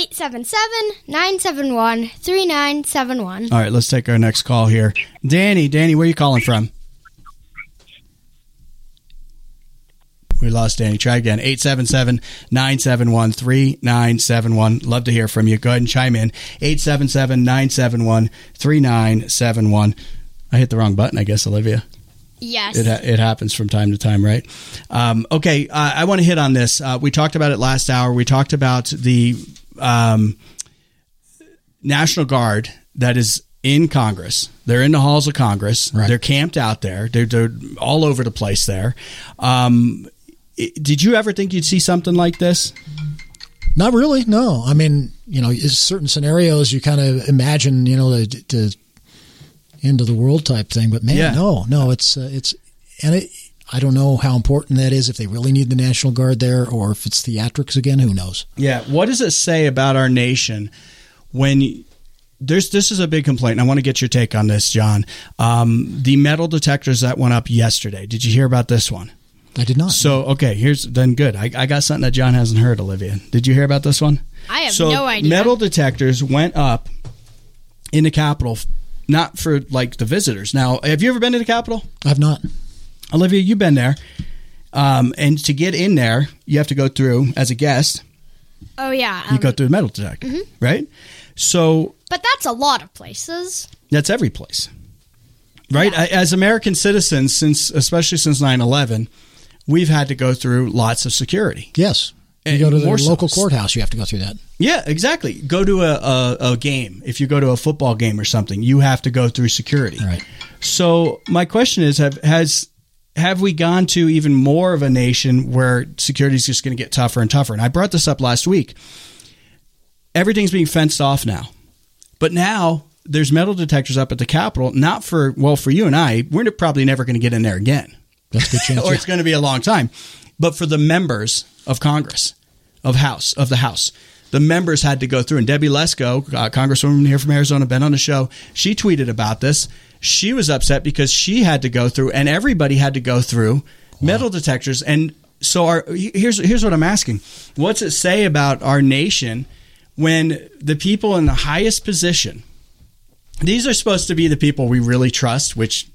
877-971-3971.
All right, let's take our next call here. Danny, where are you calling from? We lost Danny. Try again. 877-971-3971. Love to hear from you. Go ahead and chime in. 877-971-3971. I hit the wrong button, I guess, Olivia.
Yes.
It happens from time to time, right? Okay, I want to hit on this. We talked about it last hour. We talked about the National Guard that is in Congress. They're in the halls of Congress. Right. They're camped out there. They're all over the place there. Did you ever think you'd see something like this? Not really, no. I mean, certain scenarios you kind of imagine, the end of the world type thing. But man, no, I don't know how important that is, if they really need the National Guard there or if it's theatrics again, who knows? Yeah. What does it say about our nation when this is a big complaint, and I want to get your take on this, John. The metal detectors that went up yesterday. Did you hear about this one? I did not. So, okay, good. I got something that John hasn't heard, Olivia. Did you hear about this one?
I have no idea.
Metal detectors went up in the Capitol, not for like the visitors. Now, have you ever been to the Capitol? I've not. Olivia, you've been there. And to get in there, you have to go through, as a guest.
Oh, yeah.
You go through the metal detector, right? So,
but that's a lot of places.
That's every place, right? Yeah. As American citizens, especially since 9/11, we've had to go through lots of security. Yes. You go to the local courthouse, you have to go through that. Yeah, exactly. Go to a game. If you go to a football game or something, you have to go through security. Right. So my question is, have we gone to even more of a nation where security is just going to get tougher and tougher? And I brought this up last week. Everything's being fenced off now. But now there's metal detectors up at the Capitol, not for you and I. We're probably never going to get in there again. That's a good chance. Or it's going to be a long time. But for the members of Congress, of the House, the members had to go through. And Debbie Lesko, Congresswoman here from Arizona, been on the show. She tweeted about this. She was upset because she had to go through, and everybody had to go through metal detectors. And so here's what I'm asking. What's it say about our nation when the people in the highest position, these are supposed to be the people we really trust, which...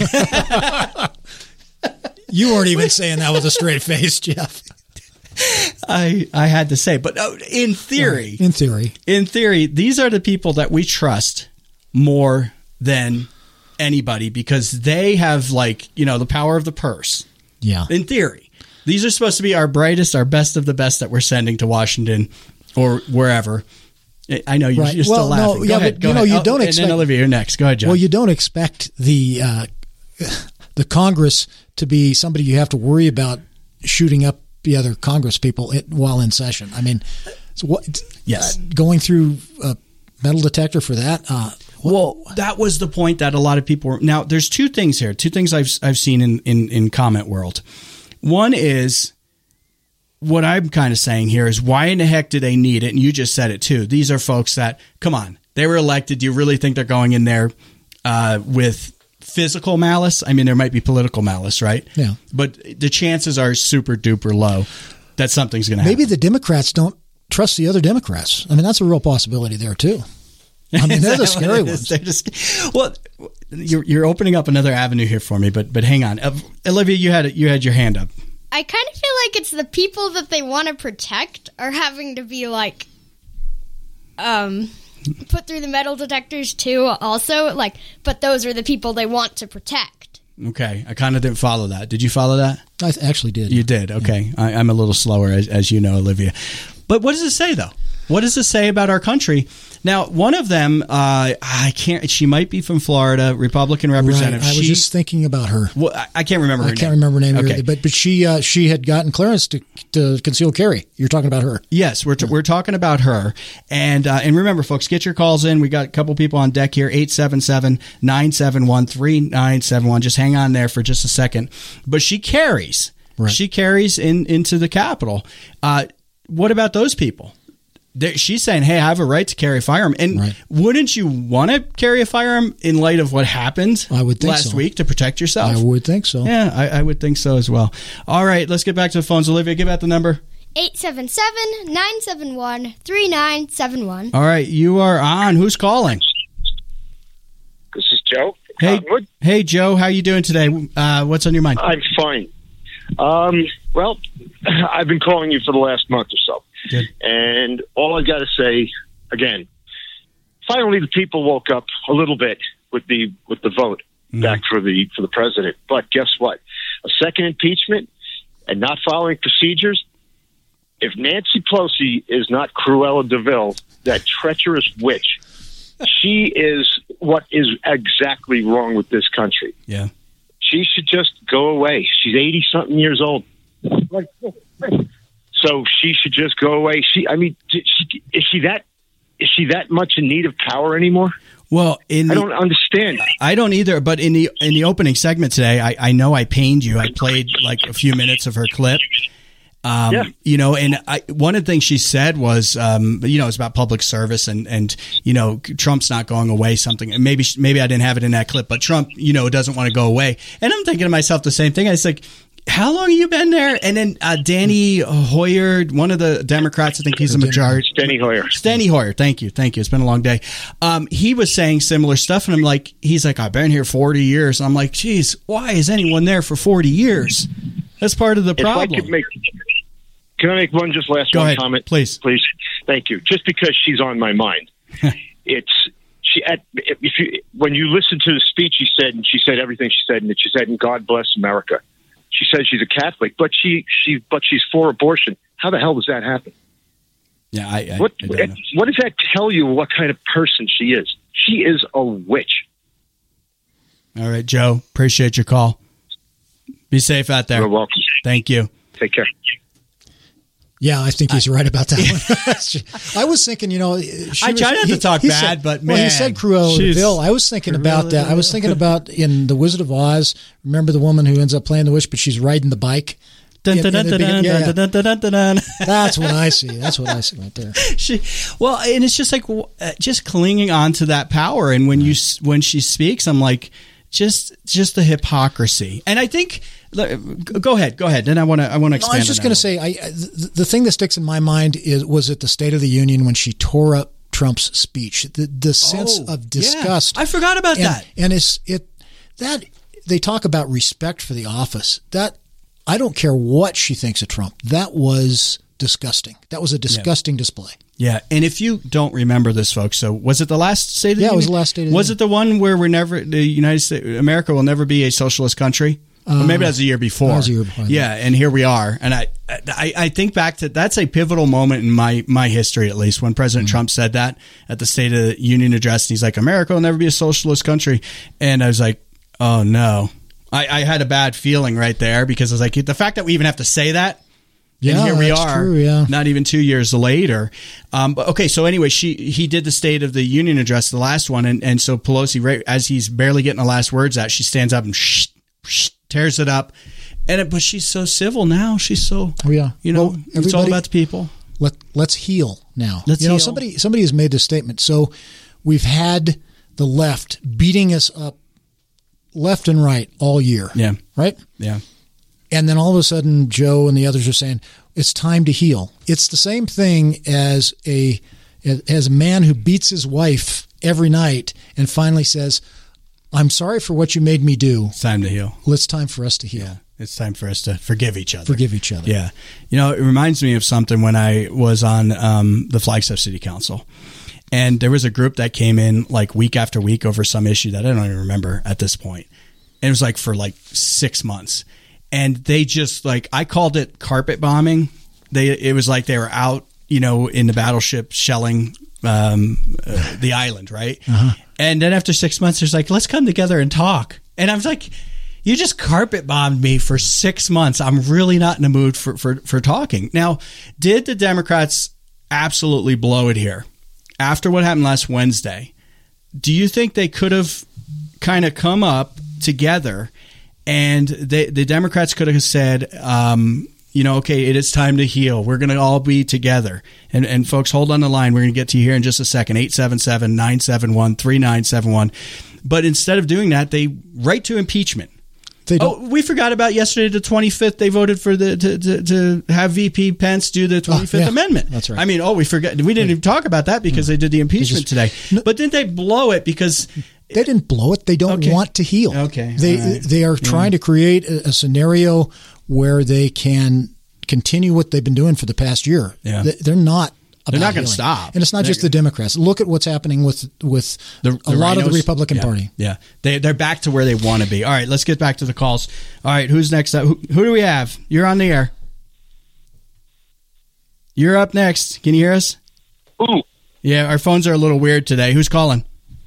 You weren't even saying that with a straight face, Jeff. I had to say, but in theory, these are the people that we trust more than anybody because they have the power of the purse. Yeah. In theory, these are supposed to be our brightest, our best of the best that we're sending to Washington or wherever. I know you're still laughing. Go ahead. You don't expect. And then Olivia, you're next. Go ahead, John. Well, you don't expect the Congress to be somebody you have to worry about shooting up the other Congress people while in session. I mean, going through a metal detector for that. Well, that was the point that a lot of people were. Now, there's two things here. Two things I've seen in comment world. One is what I'm kind of saying here is why in the heck do they need it? And you just said it too. These are folks that, come on, they were elected. Do you really think they're going in there with physical malice? I mean, there might be political malice, right? Yeah. But the chances are super duper low that something's going to happen. Maybe the Democrats don't trust the other Democrats. I mean, that's a real possibility there too. I mean, they're the scary ones. Well, you're opening up another avenue here for me, but hang on, Olivia, you had your hand up.
I kind of feel like it's the people that they want to protect are having to be put through the metal detectors too. Also, but those are the people they want to protect. Okay, I kind of didn't follow that. Did you follow that? I actually did. You did. Okay, yeah. I'm a little slower, as you know, Olivia.
But what does it say, though? What does it say about our country? Now, one of them, I can't. She might be from Florida, Republican representative.
Right. I was just thinking about her.
Well, I can't remember her name.
I can't remember her name
okay.
either, but she had gotten clearance to conceal carry. You're talking about her.
Yes, we're talking about her. And remember, folks, get your calls in. We got a couple people on deck here, 877-971-3971. Just hang on there for just a second. But she carries. Right. She carries into the Capitol. What about those people? She's saying, hey, I have a right to carry a firearm. And wouldn't you want to carry a firearm in light of what happened last week to protect yourself?
I would think so.
Yeah, I would think so as well. All right, let's get back to the phones. Olivia, give out the number.
877-971-3971.
All right, you are on. Who's calling?
This is Joe.
Hey, Joe, how you doing today? What's on your mind?
I'm fine. Well, I've been calling you for the last month or so.
Good.
And all I got to say, again, finally the people woke up a little bit with the vote back for the president. But guess what? A second impeachment and not following procedures. If Nancy Pelosi is not Cruella de Vil, that treacherous witch, she is what is exactly wrong with this country.
Yeah.
She should just go away. She's 80-something years old. So she should just go away. Is she that much in need of power anymore?
Well,
I don't understand.
I don't either. But in the opening segment today, I know I pained you. I played like a few minutes of her clip. You know, and one of the things she said was, it's about public service and Trump's not going away. Something maybe I didn't have it in that clip, but Trump, doesn't want to go away. And I'm thinking to myself the same thing. I was like, how long have you been there? And then Danny Hoyer, one of the Democrats, I think he's a majority.
Steny
Hoyer. Thank you. It's been a long day. He was saying similar stuff, and he's like, I've been here 40 years. And I'm like, geez, why is anyone there for 40 years? That's part of the problem.
Can I make one comment?
Please.
Thank you. Just because she's on my mind. When you listen to the speech she said everything she said, and she said, and God bless America. She says she's a Catholic, but she's for abortion. How the hell does that happen?
Yeah,
what does that tell you? What kind of person she is? She is a witch.
All right, Joe. Appreciate your call. Be safe out there.
You're welcome.
Thank you.
Take care.
Yeah, I think he's right about that one. I was thinking,
I tried not to talk bad, but man.
Well, he said Cruella de Vil. I was thinking about that. I was thinking about in The Wizard of Oz. Remember the woman who ends up playing the witch, but she's riding the bike? That's what I see. That's what I see right there.
And it's just like just clinging on to that power. And when she speaks, I'm like, just the hypocrisy. And I think. Go ahead. Then I want to expand.
I was just going to say, the thing that sticks in my mind was at the State of the Union when she tore up Trump's speech. The sense of disgust.
Yeah. I forgot about that.
And that they talk about respect for the office. That I don't care what she thinks of Trump. That was disgusting. That was a disgusting display.
Yeah, and if you don't remember this, folks, so was it the last State of the Union?
Yeah, it was the last State of the Union. Was
it the one where the United States, America will never be a socialist country? Or maybe that was the year before.
That was the year before.
Yeah, and here we are. And I think back to that's a pivotal moment in my history, at least, when President Trump said that at the State of the Union address. And he's like, America will never be a socialist country. And I was like, oh, no. I had a bad feeling right there because I was like, the fact that we even have to say that.
Yeah,
and here we are,
true,
not even 2 years later. But okay, so anyway, he did the State of the Union address, the last one. And so Pelosi, right, as he's barely getting the last words out, she stands up and tears it up, but she's so civil now. She's so it's all about the people.
Let's heal now.
Let's heal.
Somebody has made this statement. So we've had the left beating us up left and right all year.
Yeah.
Right?
Yeah.
And then all of a sudden, Joe and the others are saying it's time to heal. It's the same thing as a man who beats his wife every night and finally says, I'm sorry for what you made me do.
It's time to heal.
Well, it's time for us to heal.
Yeah. It's time for us to forgive each other.
Yeah.
It reminds me of something when I was on the Flagstaff City Council. And there was a group that came in like week after week over some issue that I don't even remember at this point. And it was like for like 6 months. And they just I called it carpet bombing. It was like they were out in the battleship shelling the island, right? And then after 6 months, there's like, let's come together and talk. And I was like, you just carpet bombed me for 6 months. I'm really not in the mood for talking. Now, did the Democrats absolutely blow it here? After what happened last Wednesday, do you think they could have kind of come up together and the Democrats could have said, okay, it is time to heal. We're going to all be together. And folks, hold on the line. We're going to get to you here in just a second. 877-971-3971. But instead of doing that, they right to impeachment. We forgot about yesterday, the 25th. They voted for to have VP Pence do the 25th Amendment.
That's right.
I mean, we forgot. We didn't even talk about that because they did the impeachment today. But didn't they blow it because
they didn't blow it? They don't want to heal.
Okay,
they are trying to create a scenario where they can continue what they've been doing for the past year.
Yeah.
They're not.
They're not going to stop.
And it's not just the Democrats. Look at what's happening with a lot of the Republican Party.
Yeah. They're back to where they want to be. All right, let's get back to the calls. All right, who's next up? Who do we have? You're on the air. You're up next. Can you hear us?
Ooh.
Yeah, our phones are a little weird today. Who's calling?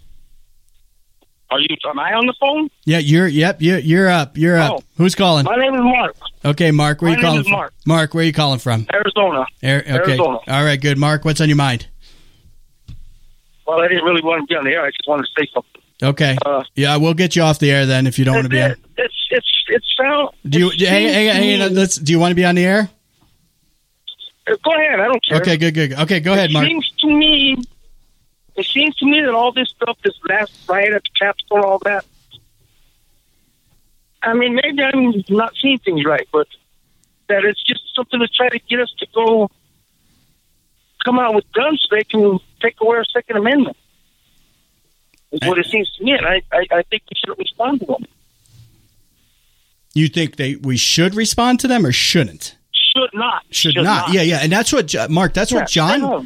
Am I on the phone?
Yeah, you're up. You're up.
Oh.
Who's calling?
My name is Mark.
Okay, Mark, where are you calling from? Mark, where are you calling from?
Arizona.
Okay.
Arizona.
All right, good. Mark, what's on your mind?
Well, I didn't really want to be on the air. I just wanted to say something.
Okay. Yeah, we'll get you off the air then if you don't want to be on. Do you want to be on the air?
Go ahead. I don't care.
Okay, good. Okay, go ahead, Mark.
It seems to me that all this stuff, this last riot at the Capitol, all that, I mean, maybe I'm not seeing things right, but that it's just something to try to get us to go come out with guns so they can take away our Second Amendment. Is what it seems to me, and I think we should respond to them.
You think we should respond to them or shouldn't?
Should not.
Yeah. And that's what, Mark, what John,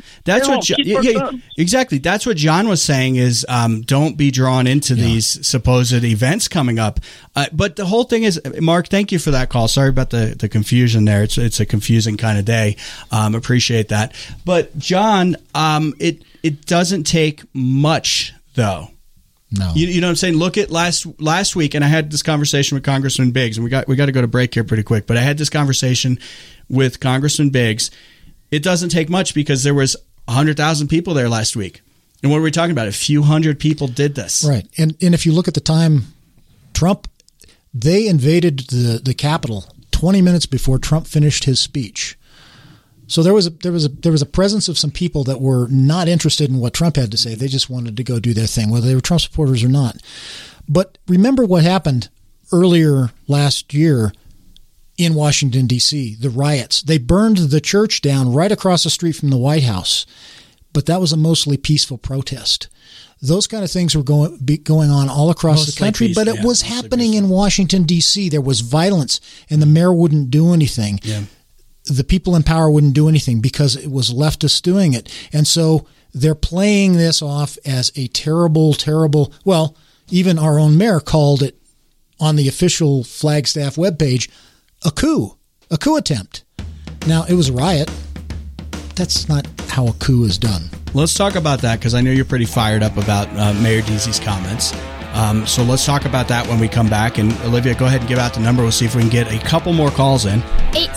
exactly. That's what John was saying is don't be drawn into these supposed events coming up. But the whole thing is, Mark, thank you for that call. Sorry about the confusion there. It's a confusing kind of day. Appreciate that. But John, it doesn't take much though.
No.
You know what I'm saying? Look at last week, and I had this conversation with Congressman Biggs, and we got to go to break here pretty quick, but I had this conversation with Congressman Biggs. It doesn't take much because there was 100,000 people there last week. And what are we talking about? A few hundred people did this.
Right. And if you look at the time, Trump, they invaded the Capitol 20 minutes before Trump finished his speech. So there was a presence of some people that were not interested in what Trump had to say. They just wanted to go do their thing, whether they were Trump supporters or not. But remember what happened earlier last year in Washington, D.C., the riots. They burned the church down right across the street from the White House. But that was a mostly peaceful protest. Those kind of things were going on all across the country, but it was happening in Washington, D.C. There was violence, and the mayor wouldn't do anything.
Yeah.
The people in power wouldn't do anything because it was leftists doing it. And so they're playing this off as a terrible, well, even our own mayor called it on the official Flagstaff webpage, a coup attempt. Now, it was a riot. That's not how a coup is done.
Let's talk about that because I know you're pretty fired up about Mayor Deasy's comments. So let's talk about that when we come back. And Olivia, go ahead and give out the number. We'll see if we can get a couple more calls in.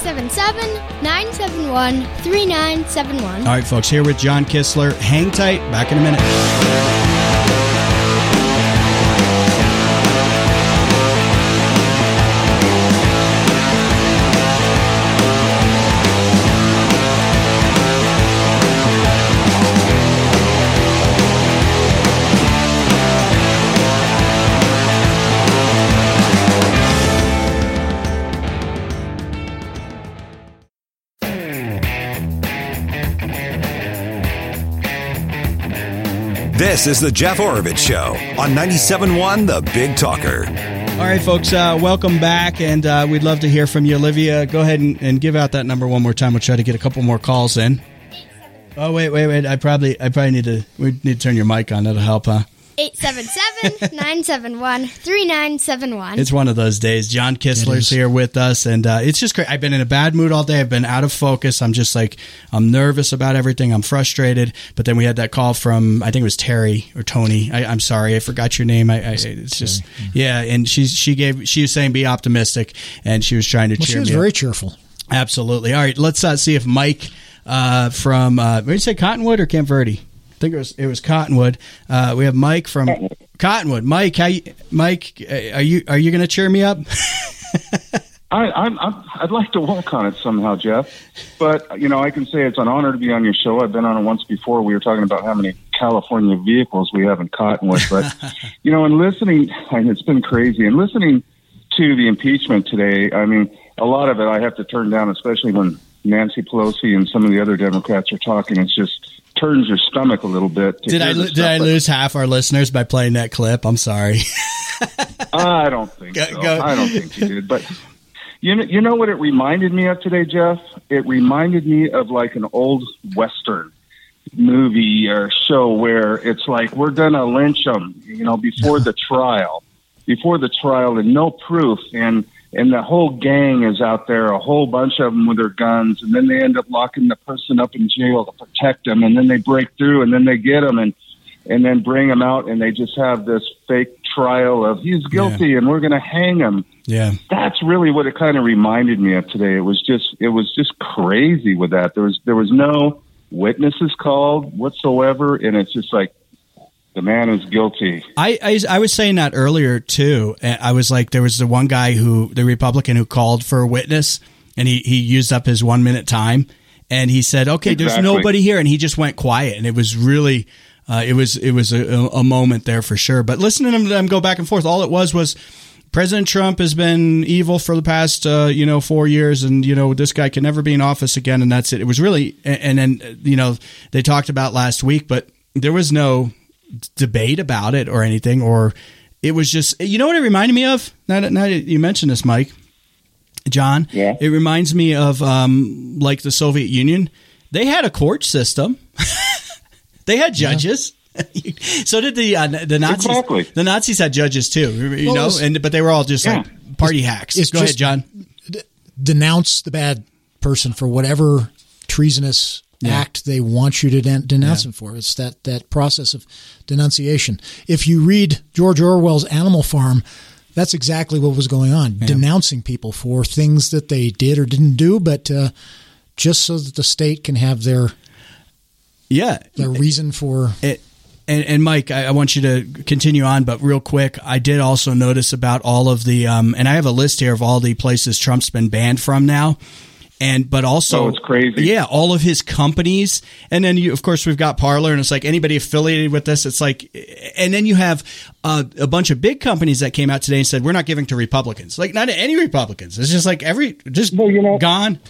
877-971-3971.
All right, folks, here with John Kistler. Hang tight. Back in a minute.
This is the Jeff Oravits Show on 97.1 The Big Talker.
All right, folks, welcome back, and we'd love to hear from you. Olivia, go ahead and give out that number one more time. We'll try to get a couple more calls in. Oh, wait. We need to turn your mic on. That'll help, huh?
877-971-3971.
It's one of those days. John Kistler's here with us, and it's just great. I've been in a bad mood all day. I've been out of focus. I'm just like, I'm nervous about everything. I'm frustrated. But then we had that call from, I think it was Terry or Tony. I'm sorry, I forgot your name. It's just, yeah. And she was saying be optimistic, and she was trying to cheer me up.
She was very cheerful.
Absolutely. All right, let's see if Mike from, did you say Cottonwood or Camp Verde? I think it was Cottonwood. We have Mike from Cottonwood. Mike, Mike, are you going to cheer me up?
I'd like to work on it somehow, Jeff. But I can say it's an honor to be on your show. I've been on it once before. We were talking about how many California vehicles we have in Cottonwood. But and listening, it's been crazy. And listening to the impeachment today, I mean, a lot of it I have to turn down, especially when Nancy Pelosi and some of the other Democrats are talking. It just turns your stomach a little bit.
Did I lose half our listeners by playing that clip? I'm sorry.
I don't think so. I don't think you did. But you know what it reminded me of today, Jeff? It reminded me of like an old Western movie or show where it's like we're going to lynch them, before the trial, and no proof. And the whole gang is out there, a whole bunch of them with their guns, and then they end up locking the person up in jail to protect them, and then they break through, and then they get them, and then bring them out, and they just have this fake trial of he's guilty, and we're going to hang him.
Yeah,
that's really what it kind of reminded me of today. It was just crazy with that. There was no witnesses called whatsoever, and it's just like, the man is guilty.
I was saying that earlier, too. I was like, there was the one guy the Republican who called for a witness, and he used up his 1 minute time. And he said, okay, There's nobody here. And he just went quiet. And it was really, it was a moment there for sure. But listening to them go back and forth, all it was President Trump has been evil for the past, 4 years. And, this guy can never be in office again. And that's it. It was really, and then, they talked about last week, but there was no debate about it or anything, or it was just, what it reminded me of? Now that you mentioned this, Mike, John,
yeah.
It reminds me of like the Soviet Union. They had a court system. They had judges. Yeah. So did the Nazis.
Exactly.
The Nazis had judges too, but they were all just like party hacks. Go ahead, John.
Denounce the bad person for whatever treasonous act they want you to denounce them for. It's that process of denunciation. If you read George Orwell's Animal Farm, that's exactly what was going on, denouncing people for things that they did or didn't do, but just so that the state can have their reason for
it. And Mike, I want you to continue on, but real quick, I did also notice about all of the, and I have a list here of all the places Trump's been banned from now. But also,
it's crazy.
Yeah, all of his companies. And then, of course, we've got Parler, and it's like anybody affiliated with this. It's like, and then you have a bunch of big companies that came out today and said, we're not giving to Republicans. Like, not any Republicans. It's just like gone.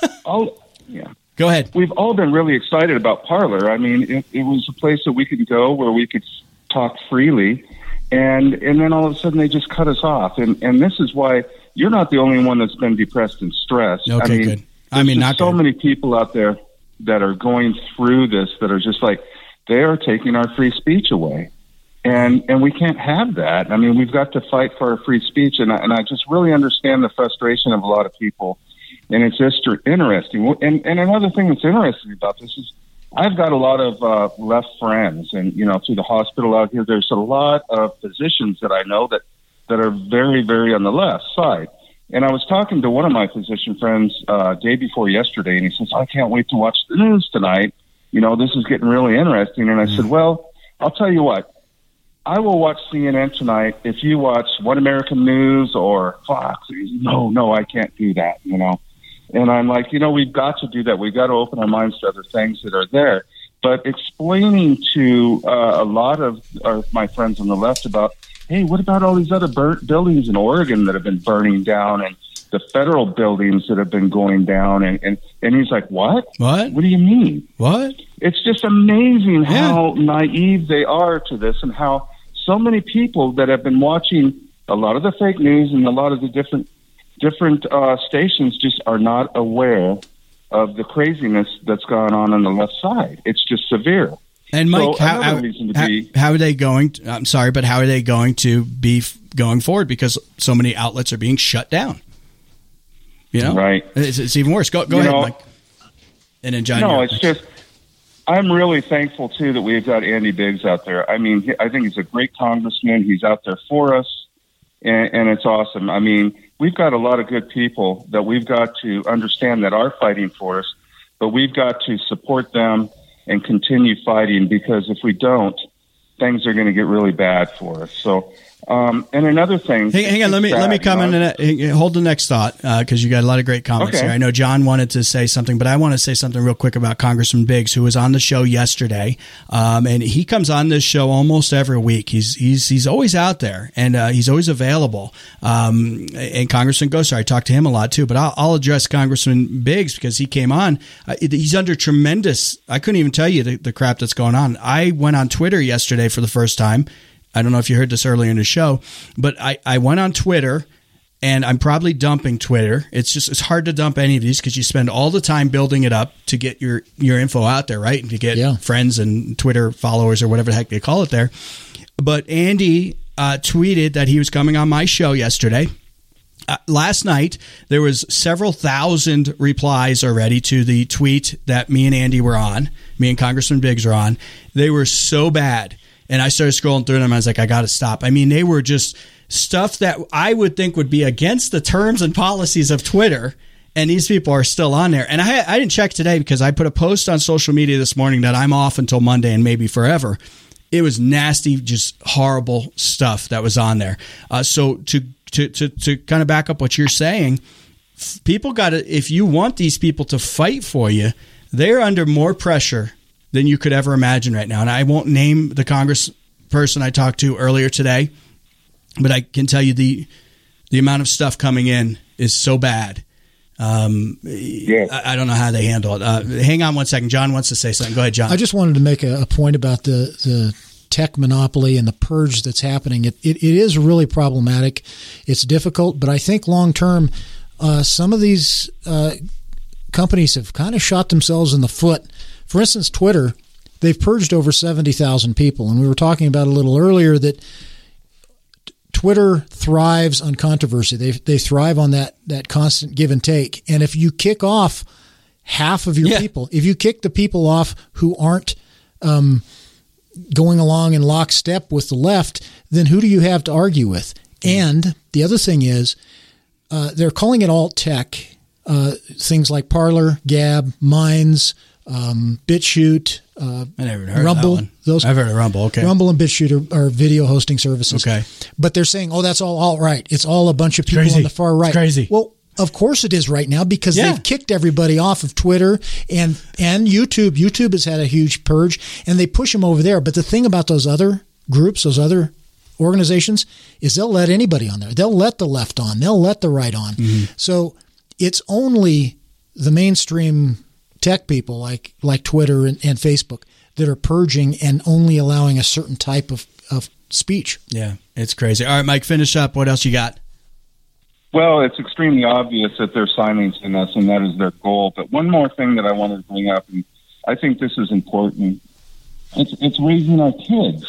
Go ahead.
We've all been really excited about Parler. I mean, it was a place that we could go where we could talk freely. And then all of a sudden they just cut us off. And this is why you're not the only one that's been depressed and stressed.
Okay, good.
There's so many people out there that are going through this that are just like, they are taking our free speech away. And we can't have that. I mean, we've got to fight for our free speech. And I just really understand the frustration of a lot of people. And it's just interesting. And another thing that's interesting about this is I've got a lot of left friends. And, through the hospital out here, there's a lot of physicians that I know that are very, very on the left side. And I was talking to one of my physician friends day before yesterday, and he says, I can't wait to watch the news tonight. This is getting really interesting. And I said, well, I'll tell you what. I will watch CNN tonight if you watch One American News or Fox. No, I can't do that, And I'm like, we've got to do that. We've got to open our minds to other things that are there. But explaining to a lot of my friends on the left about, hey, what about all these other buildings in Oregon that have been burning down and the federal buildings that have been going down? And he's like, what?
What?
What do you mean?
What?
It's just amazing how naive they are to this and how so many people that have been watching a lot of the fake news and a lot of the different stations just are not aware of the craziness that's gone on the left side. It's just severe.
And Mike,
so
how are they going? I'm sorry, but how are they going to be going forward? Because so many outlets are being shut down. You know,
right?
It's even worse. Go ahead, Mike. And then John.
No, it's just I'm really thankful too that we've got Andy Biggs out there. I mean, I think he's a great congressman. He's out there for us, and it's awesome. I mean, we've got a lot of good people that we've got to understand that are fighting for us, but we've got to support them and continue fighting, because if we don't, things are going to get really bad for us. So, and another thing.
Hang on, let me comment on that. Hold the next thought, because you got a lot of great comments here. I know John wanted to say something, but I want to say something real quick about Congressman Biggs, who was on the show yesterday, and he comes on this show almost every week. He's always out there, and he's always available. And Congressman Gosar, I talked to him a lot too, but I'll address Congressman Biggs because he came on. He's under tremendous. I couldn't even tell you the crap that's going on. I went on Twitter yesterday for the first time. I don't know if you heard this earlier in the show, but I went on Twitter, and I'm probably dumping Twitter. It's hard to dump any of these because you spend all the time building it up to get your info out there, right? And to get friends and Twitter followers or whatever the heck they call it there. But Andy tweeted that he was coming on my show yesterday. Last night, there was several thousand replies already to the tweet that me and Andy were on, me and Congressman Biggs were on. They were so bad. And I started scrolling through them. I was like, I got to stop. I mean, they were just stuff that I would think would be against the terms and policies of Twitter. And these people are still on there. And I didn't check today because I put a post on social media this morning that I'm off until Monday and maybe forever. It was nasty, just horrible stuff that was on there. So to kind of back up what you're saying, people got to, if you want these people to fight for you, they're under more pressure than you could ever imagine right now. And I won't name the congressperson I talked to earlier today, but I can tell you the amount of stuff coming in is so bad. I don't know how they handle it. Hang on one second. John wants to say something. Go ahead, John.
I just wanted to make a point about the tech monopoly and the purge that's happening. It is really problematic. It's difficult, but I think long term, some of these companies have kind of shot themselves in the foot. For instance, Twitter, they've purged over 70,000 people. And we were talking about a little earlier that Twitter thrives on controversy. They thrive on that constant give and take. And if you kick off half of your people, if you kick the people off who aren't going along in lockstep with the left, then who do you have to argue with? And the other thing is they're calling it alt tech. Things like Parler, Gab, Minds, BitChute,
I never heard
Rumble.
Of that one. I've heard of Rumble. Okay,
Rumble and BitChute are video hosting services.
Okay,
but they're saying, "Oh, that's all alt-right. It's all a bunch of people on the far right."
It's crazy.
Well, of course it is right now because they've kicked everybody off of Twitter and YouTube. YouTube has had a huge purge, and they push them over there. But the thing about those other groups, those other organizations, is they'll let anybody on there. They'll let the left on. They'll let the right on. Mm-hmm. So it's only the mainstream tech people like Twitter and Facebook that are purging and only allowing a certain type of speech.
Yeah, it's crazy. All right, Mike, finish up. What else you got?
Well, it's extremely obvious that they're silencing us, and that is their goal. But one more thing that I wanted to bring up, and I think this is important, it's raising our kids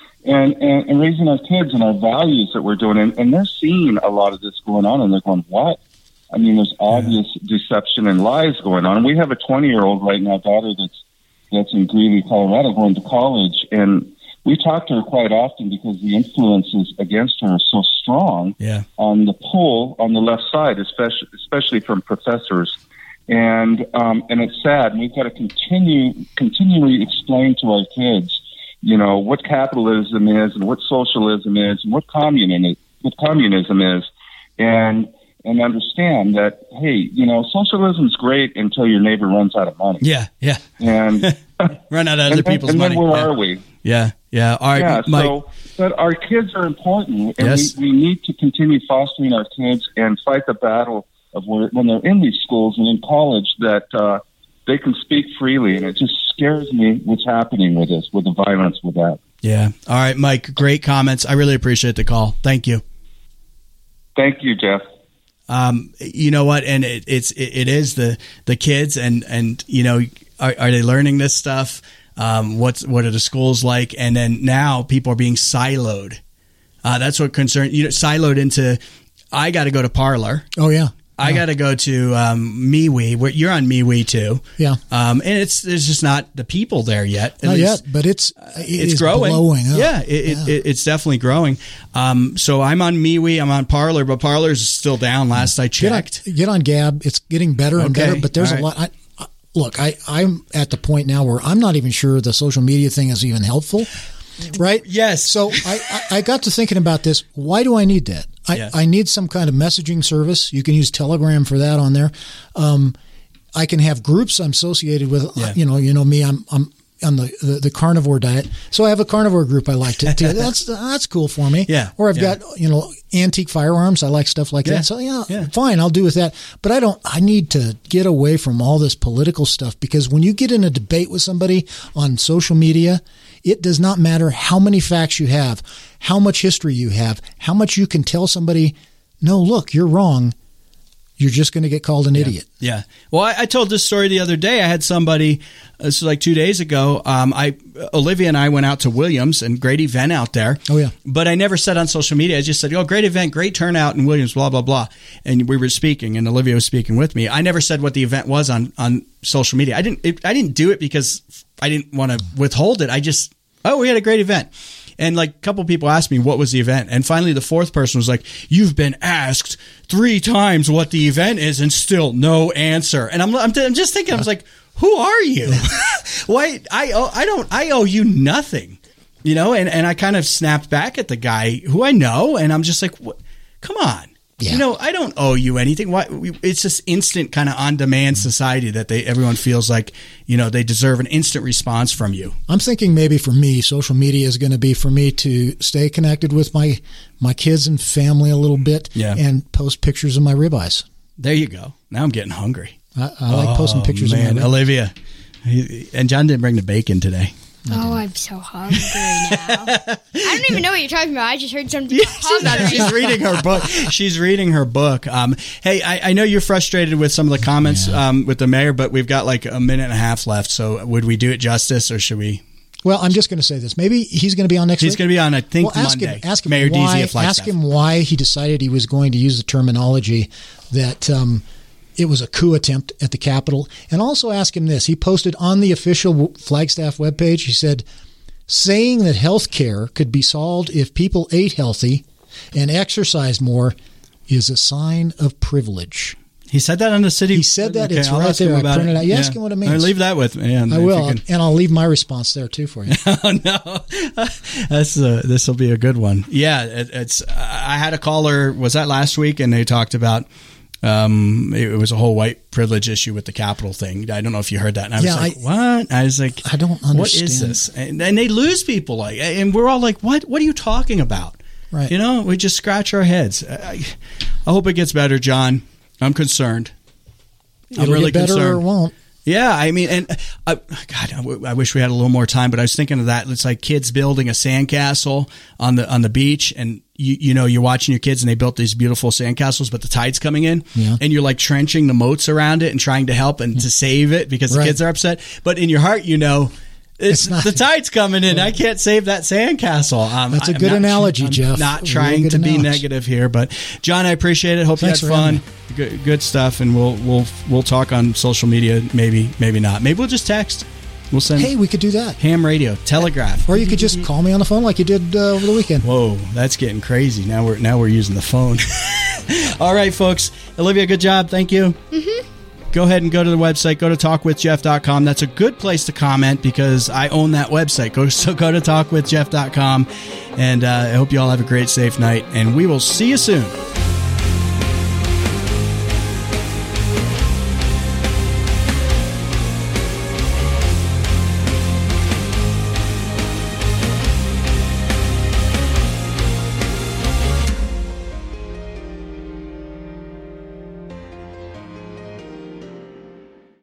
and raising our kids and our values that we're doing. And they're seeing a lot of this going on, and they're going, what? I mean, there's obvious deception and lies going on. We have a 20-year-old right now, daughter that's in Greeley, Colorado, going to college, and we talk to her quite often because the influences against her are so strong on the pull on the left side, especially from professors. And it's sad. And we've got to continually explain to our kids, you know, what capitalism is and what socialism is and what communism is, and understand that, hey, you know, socialism's great until your neighbor runs out of money.
Yeah.
And
run out of other people's money.
And then where are we?
Yeah. All right, Mike.
But our kids are important, and
yes.
we need to continue fostering our kids and fight the battle of when they're in these schools and in college that they can speak freely. And it just scares me what's happening with this, with the violence with that.
Yeah. All right, Mike, great comments. I really appreciate the call. Thank you.
Thank you, Jeff.
You know what? And it is the kids and you know, are they learning this stuff? What are the schools like? And then now people are being siloed. That's what concerns siloed into. I got to go to Parler.
Oh yeah.
I got to go to MeWe. You're on MeWe too.
Yeah.
And there's just not the people there yet.
Not yet, but it's
growing.
Blowing up.
Yeah, it's definitely growing. So I'm on MeWe. I'm on Parler, but Parler's still down. Last I checked.
Get on Gab. It's getting better and better, but there's a lot. Look, I'm at the point now where I'm not even sure the social media thing is even helpful. Right?
Yes.
So I got to thinking about this. Why do I need that? I need some kind of messaging service. You can use Telegram for that on there. I can have groups I'm associated with. Yeah. You know me. I'm on the carnivore diet, so I have a carnivore group I like to. That's cool for me.
Yeah.
Or I've got antique firearms. I like stuff like that. So fine, I'll do with that. But I need to get away from all this political stuff, because when you get in a debate with somebody on social media, it does not matter how many facts you have, how much history you have, how much you can tell somebody, no, look, you're wrong. You're just going to get called an idiot.
Yeah. Well, I told this story the other day. I had somebody, this was like 2 days ago. Olivia and I went out to Williams, and great event out there.
Oh, yeah.
But I never said on social media. I just said, great event, great turnout in Williams, blah, blah, blah. And we were speaking, and Olivia was speaking with me. I never said what the event was on social media. I didn't do it because I didn't want to withhold it. I just, we had a great event. And like a couple people asked me what was the event, and finally the fourth person was like, "You've been asked 3 times what the event is, and still no answer." And I'm just thinking, I was like, "Who are you? Why? I owe you nothing, And I kind of snapped back at the guy who I know, and I'm just like, what? Come on. Yeah. I don't owe you anything. Why? It's this instant kind of on-demand society that everyone feels like, they deserve an instant response from you.
I'm thinking maybe for me, social media is going to be for me to stay connected with my kids and family a little bit, and post pictures of my ribeyes.
There you go. Now I'm getting hungry.
I like posting pictures of my ribeyes.
Olivia. And John didn't bring the bacon today.
I'm so hungry now. I don't even know what you're talking about. I just heard something. She's
reading her book. She's reading her book. Hey, I know you're frustrated with some of the comments with the mayor, but we've got like a minute and a half left. So would we do it justice, or should we?
Well, I'm just going to say this. Maybe he's going to be on next week.
He's going to be on, I think, Monday.
Ask him
Mayor
why,
Deasy of Flagstaff.
Ask him why he decided he was going to use the terminology that it was a coup attempt at the Capitol. And also ask him this. He posted on the official Flagstaff webpage, he said, saying that health care could be solved if people ate healthy and exercised more is a sign of privilege.
He said that on the city.
He said that. Okay, it's right there. I printed it out. You ask him what it means.
I'll leave that with me.
I will. And I'll leave my response there, too, for you.
Oh, no. This will be a good one. Yeah. I had a caller, was that last week? And they talked about it was a whole white privilege issue with the Capitol thing. I don't know if you heard that. And I was like, what? I was like,
I don't understand.
What is this? And they lose people. And we're all like, what are you talking about?
Right.
We just scratch our heads. I hope it gets better, John. I'm concerned.
I'm really get better concerned. Or won't.
Yeah, I mean, and I wish we had a little more time, but I was thinking of that. It's like kids building a sandcastle on the beach, and you're watching your kids, and they built these beautiful sandcastles, but the tide's coming in, and you're like trenching the moats around it and trying to help and to save it because the kids are upset. But in your heart, it's not, the tide's coming in. I can't save that sandcastle.
That's a good analogy, Jeff.
Not trying to be negative here, but John, I appreciate it. Hope you had fun. Good stuff, and we'll talk on social media. Maybe not. Maybe we'll just text. We'll send.
Hey, we could do that.
Ham radio, telegraph,
or you could just call me on the phone like you did over the weekend.
Whoa, that's getting crazy. Now we're using the phone. All right, folks. Olivia, good job. Thank you. Mm-hmm. Go ahead and go to the website. Go to talkwithjeff.com. That's a good place to comment because I own that website. Go to talkwithjeff.com. And I hope you all have a great, safe night. And we will see you soon.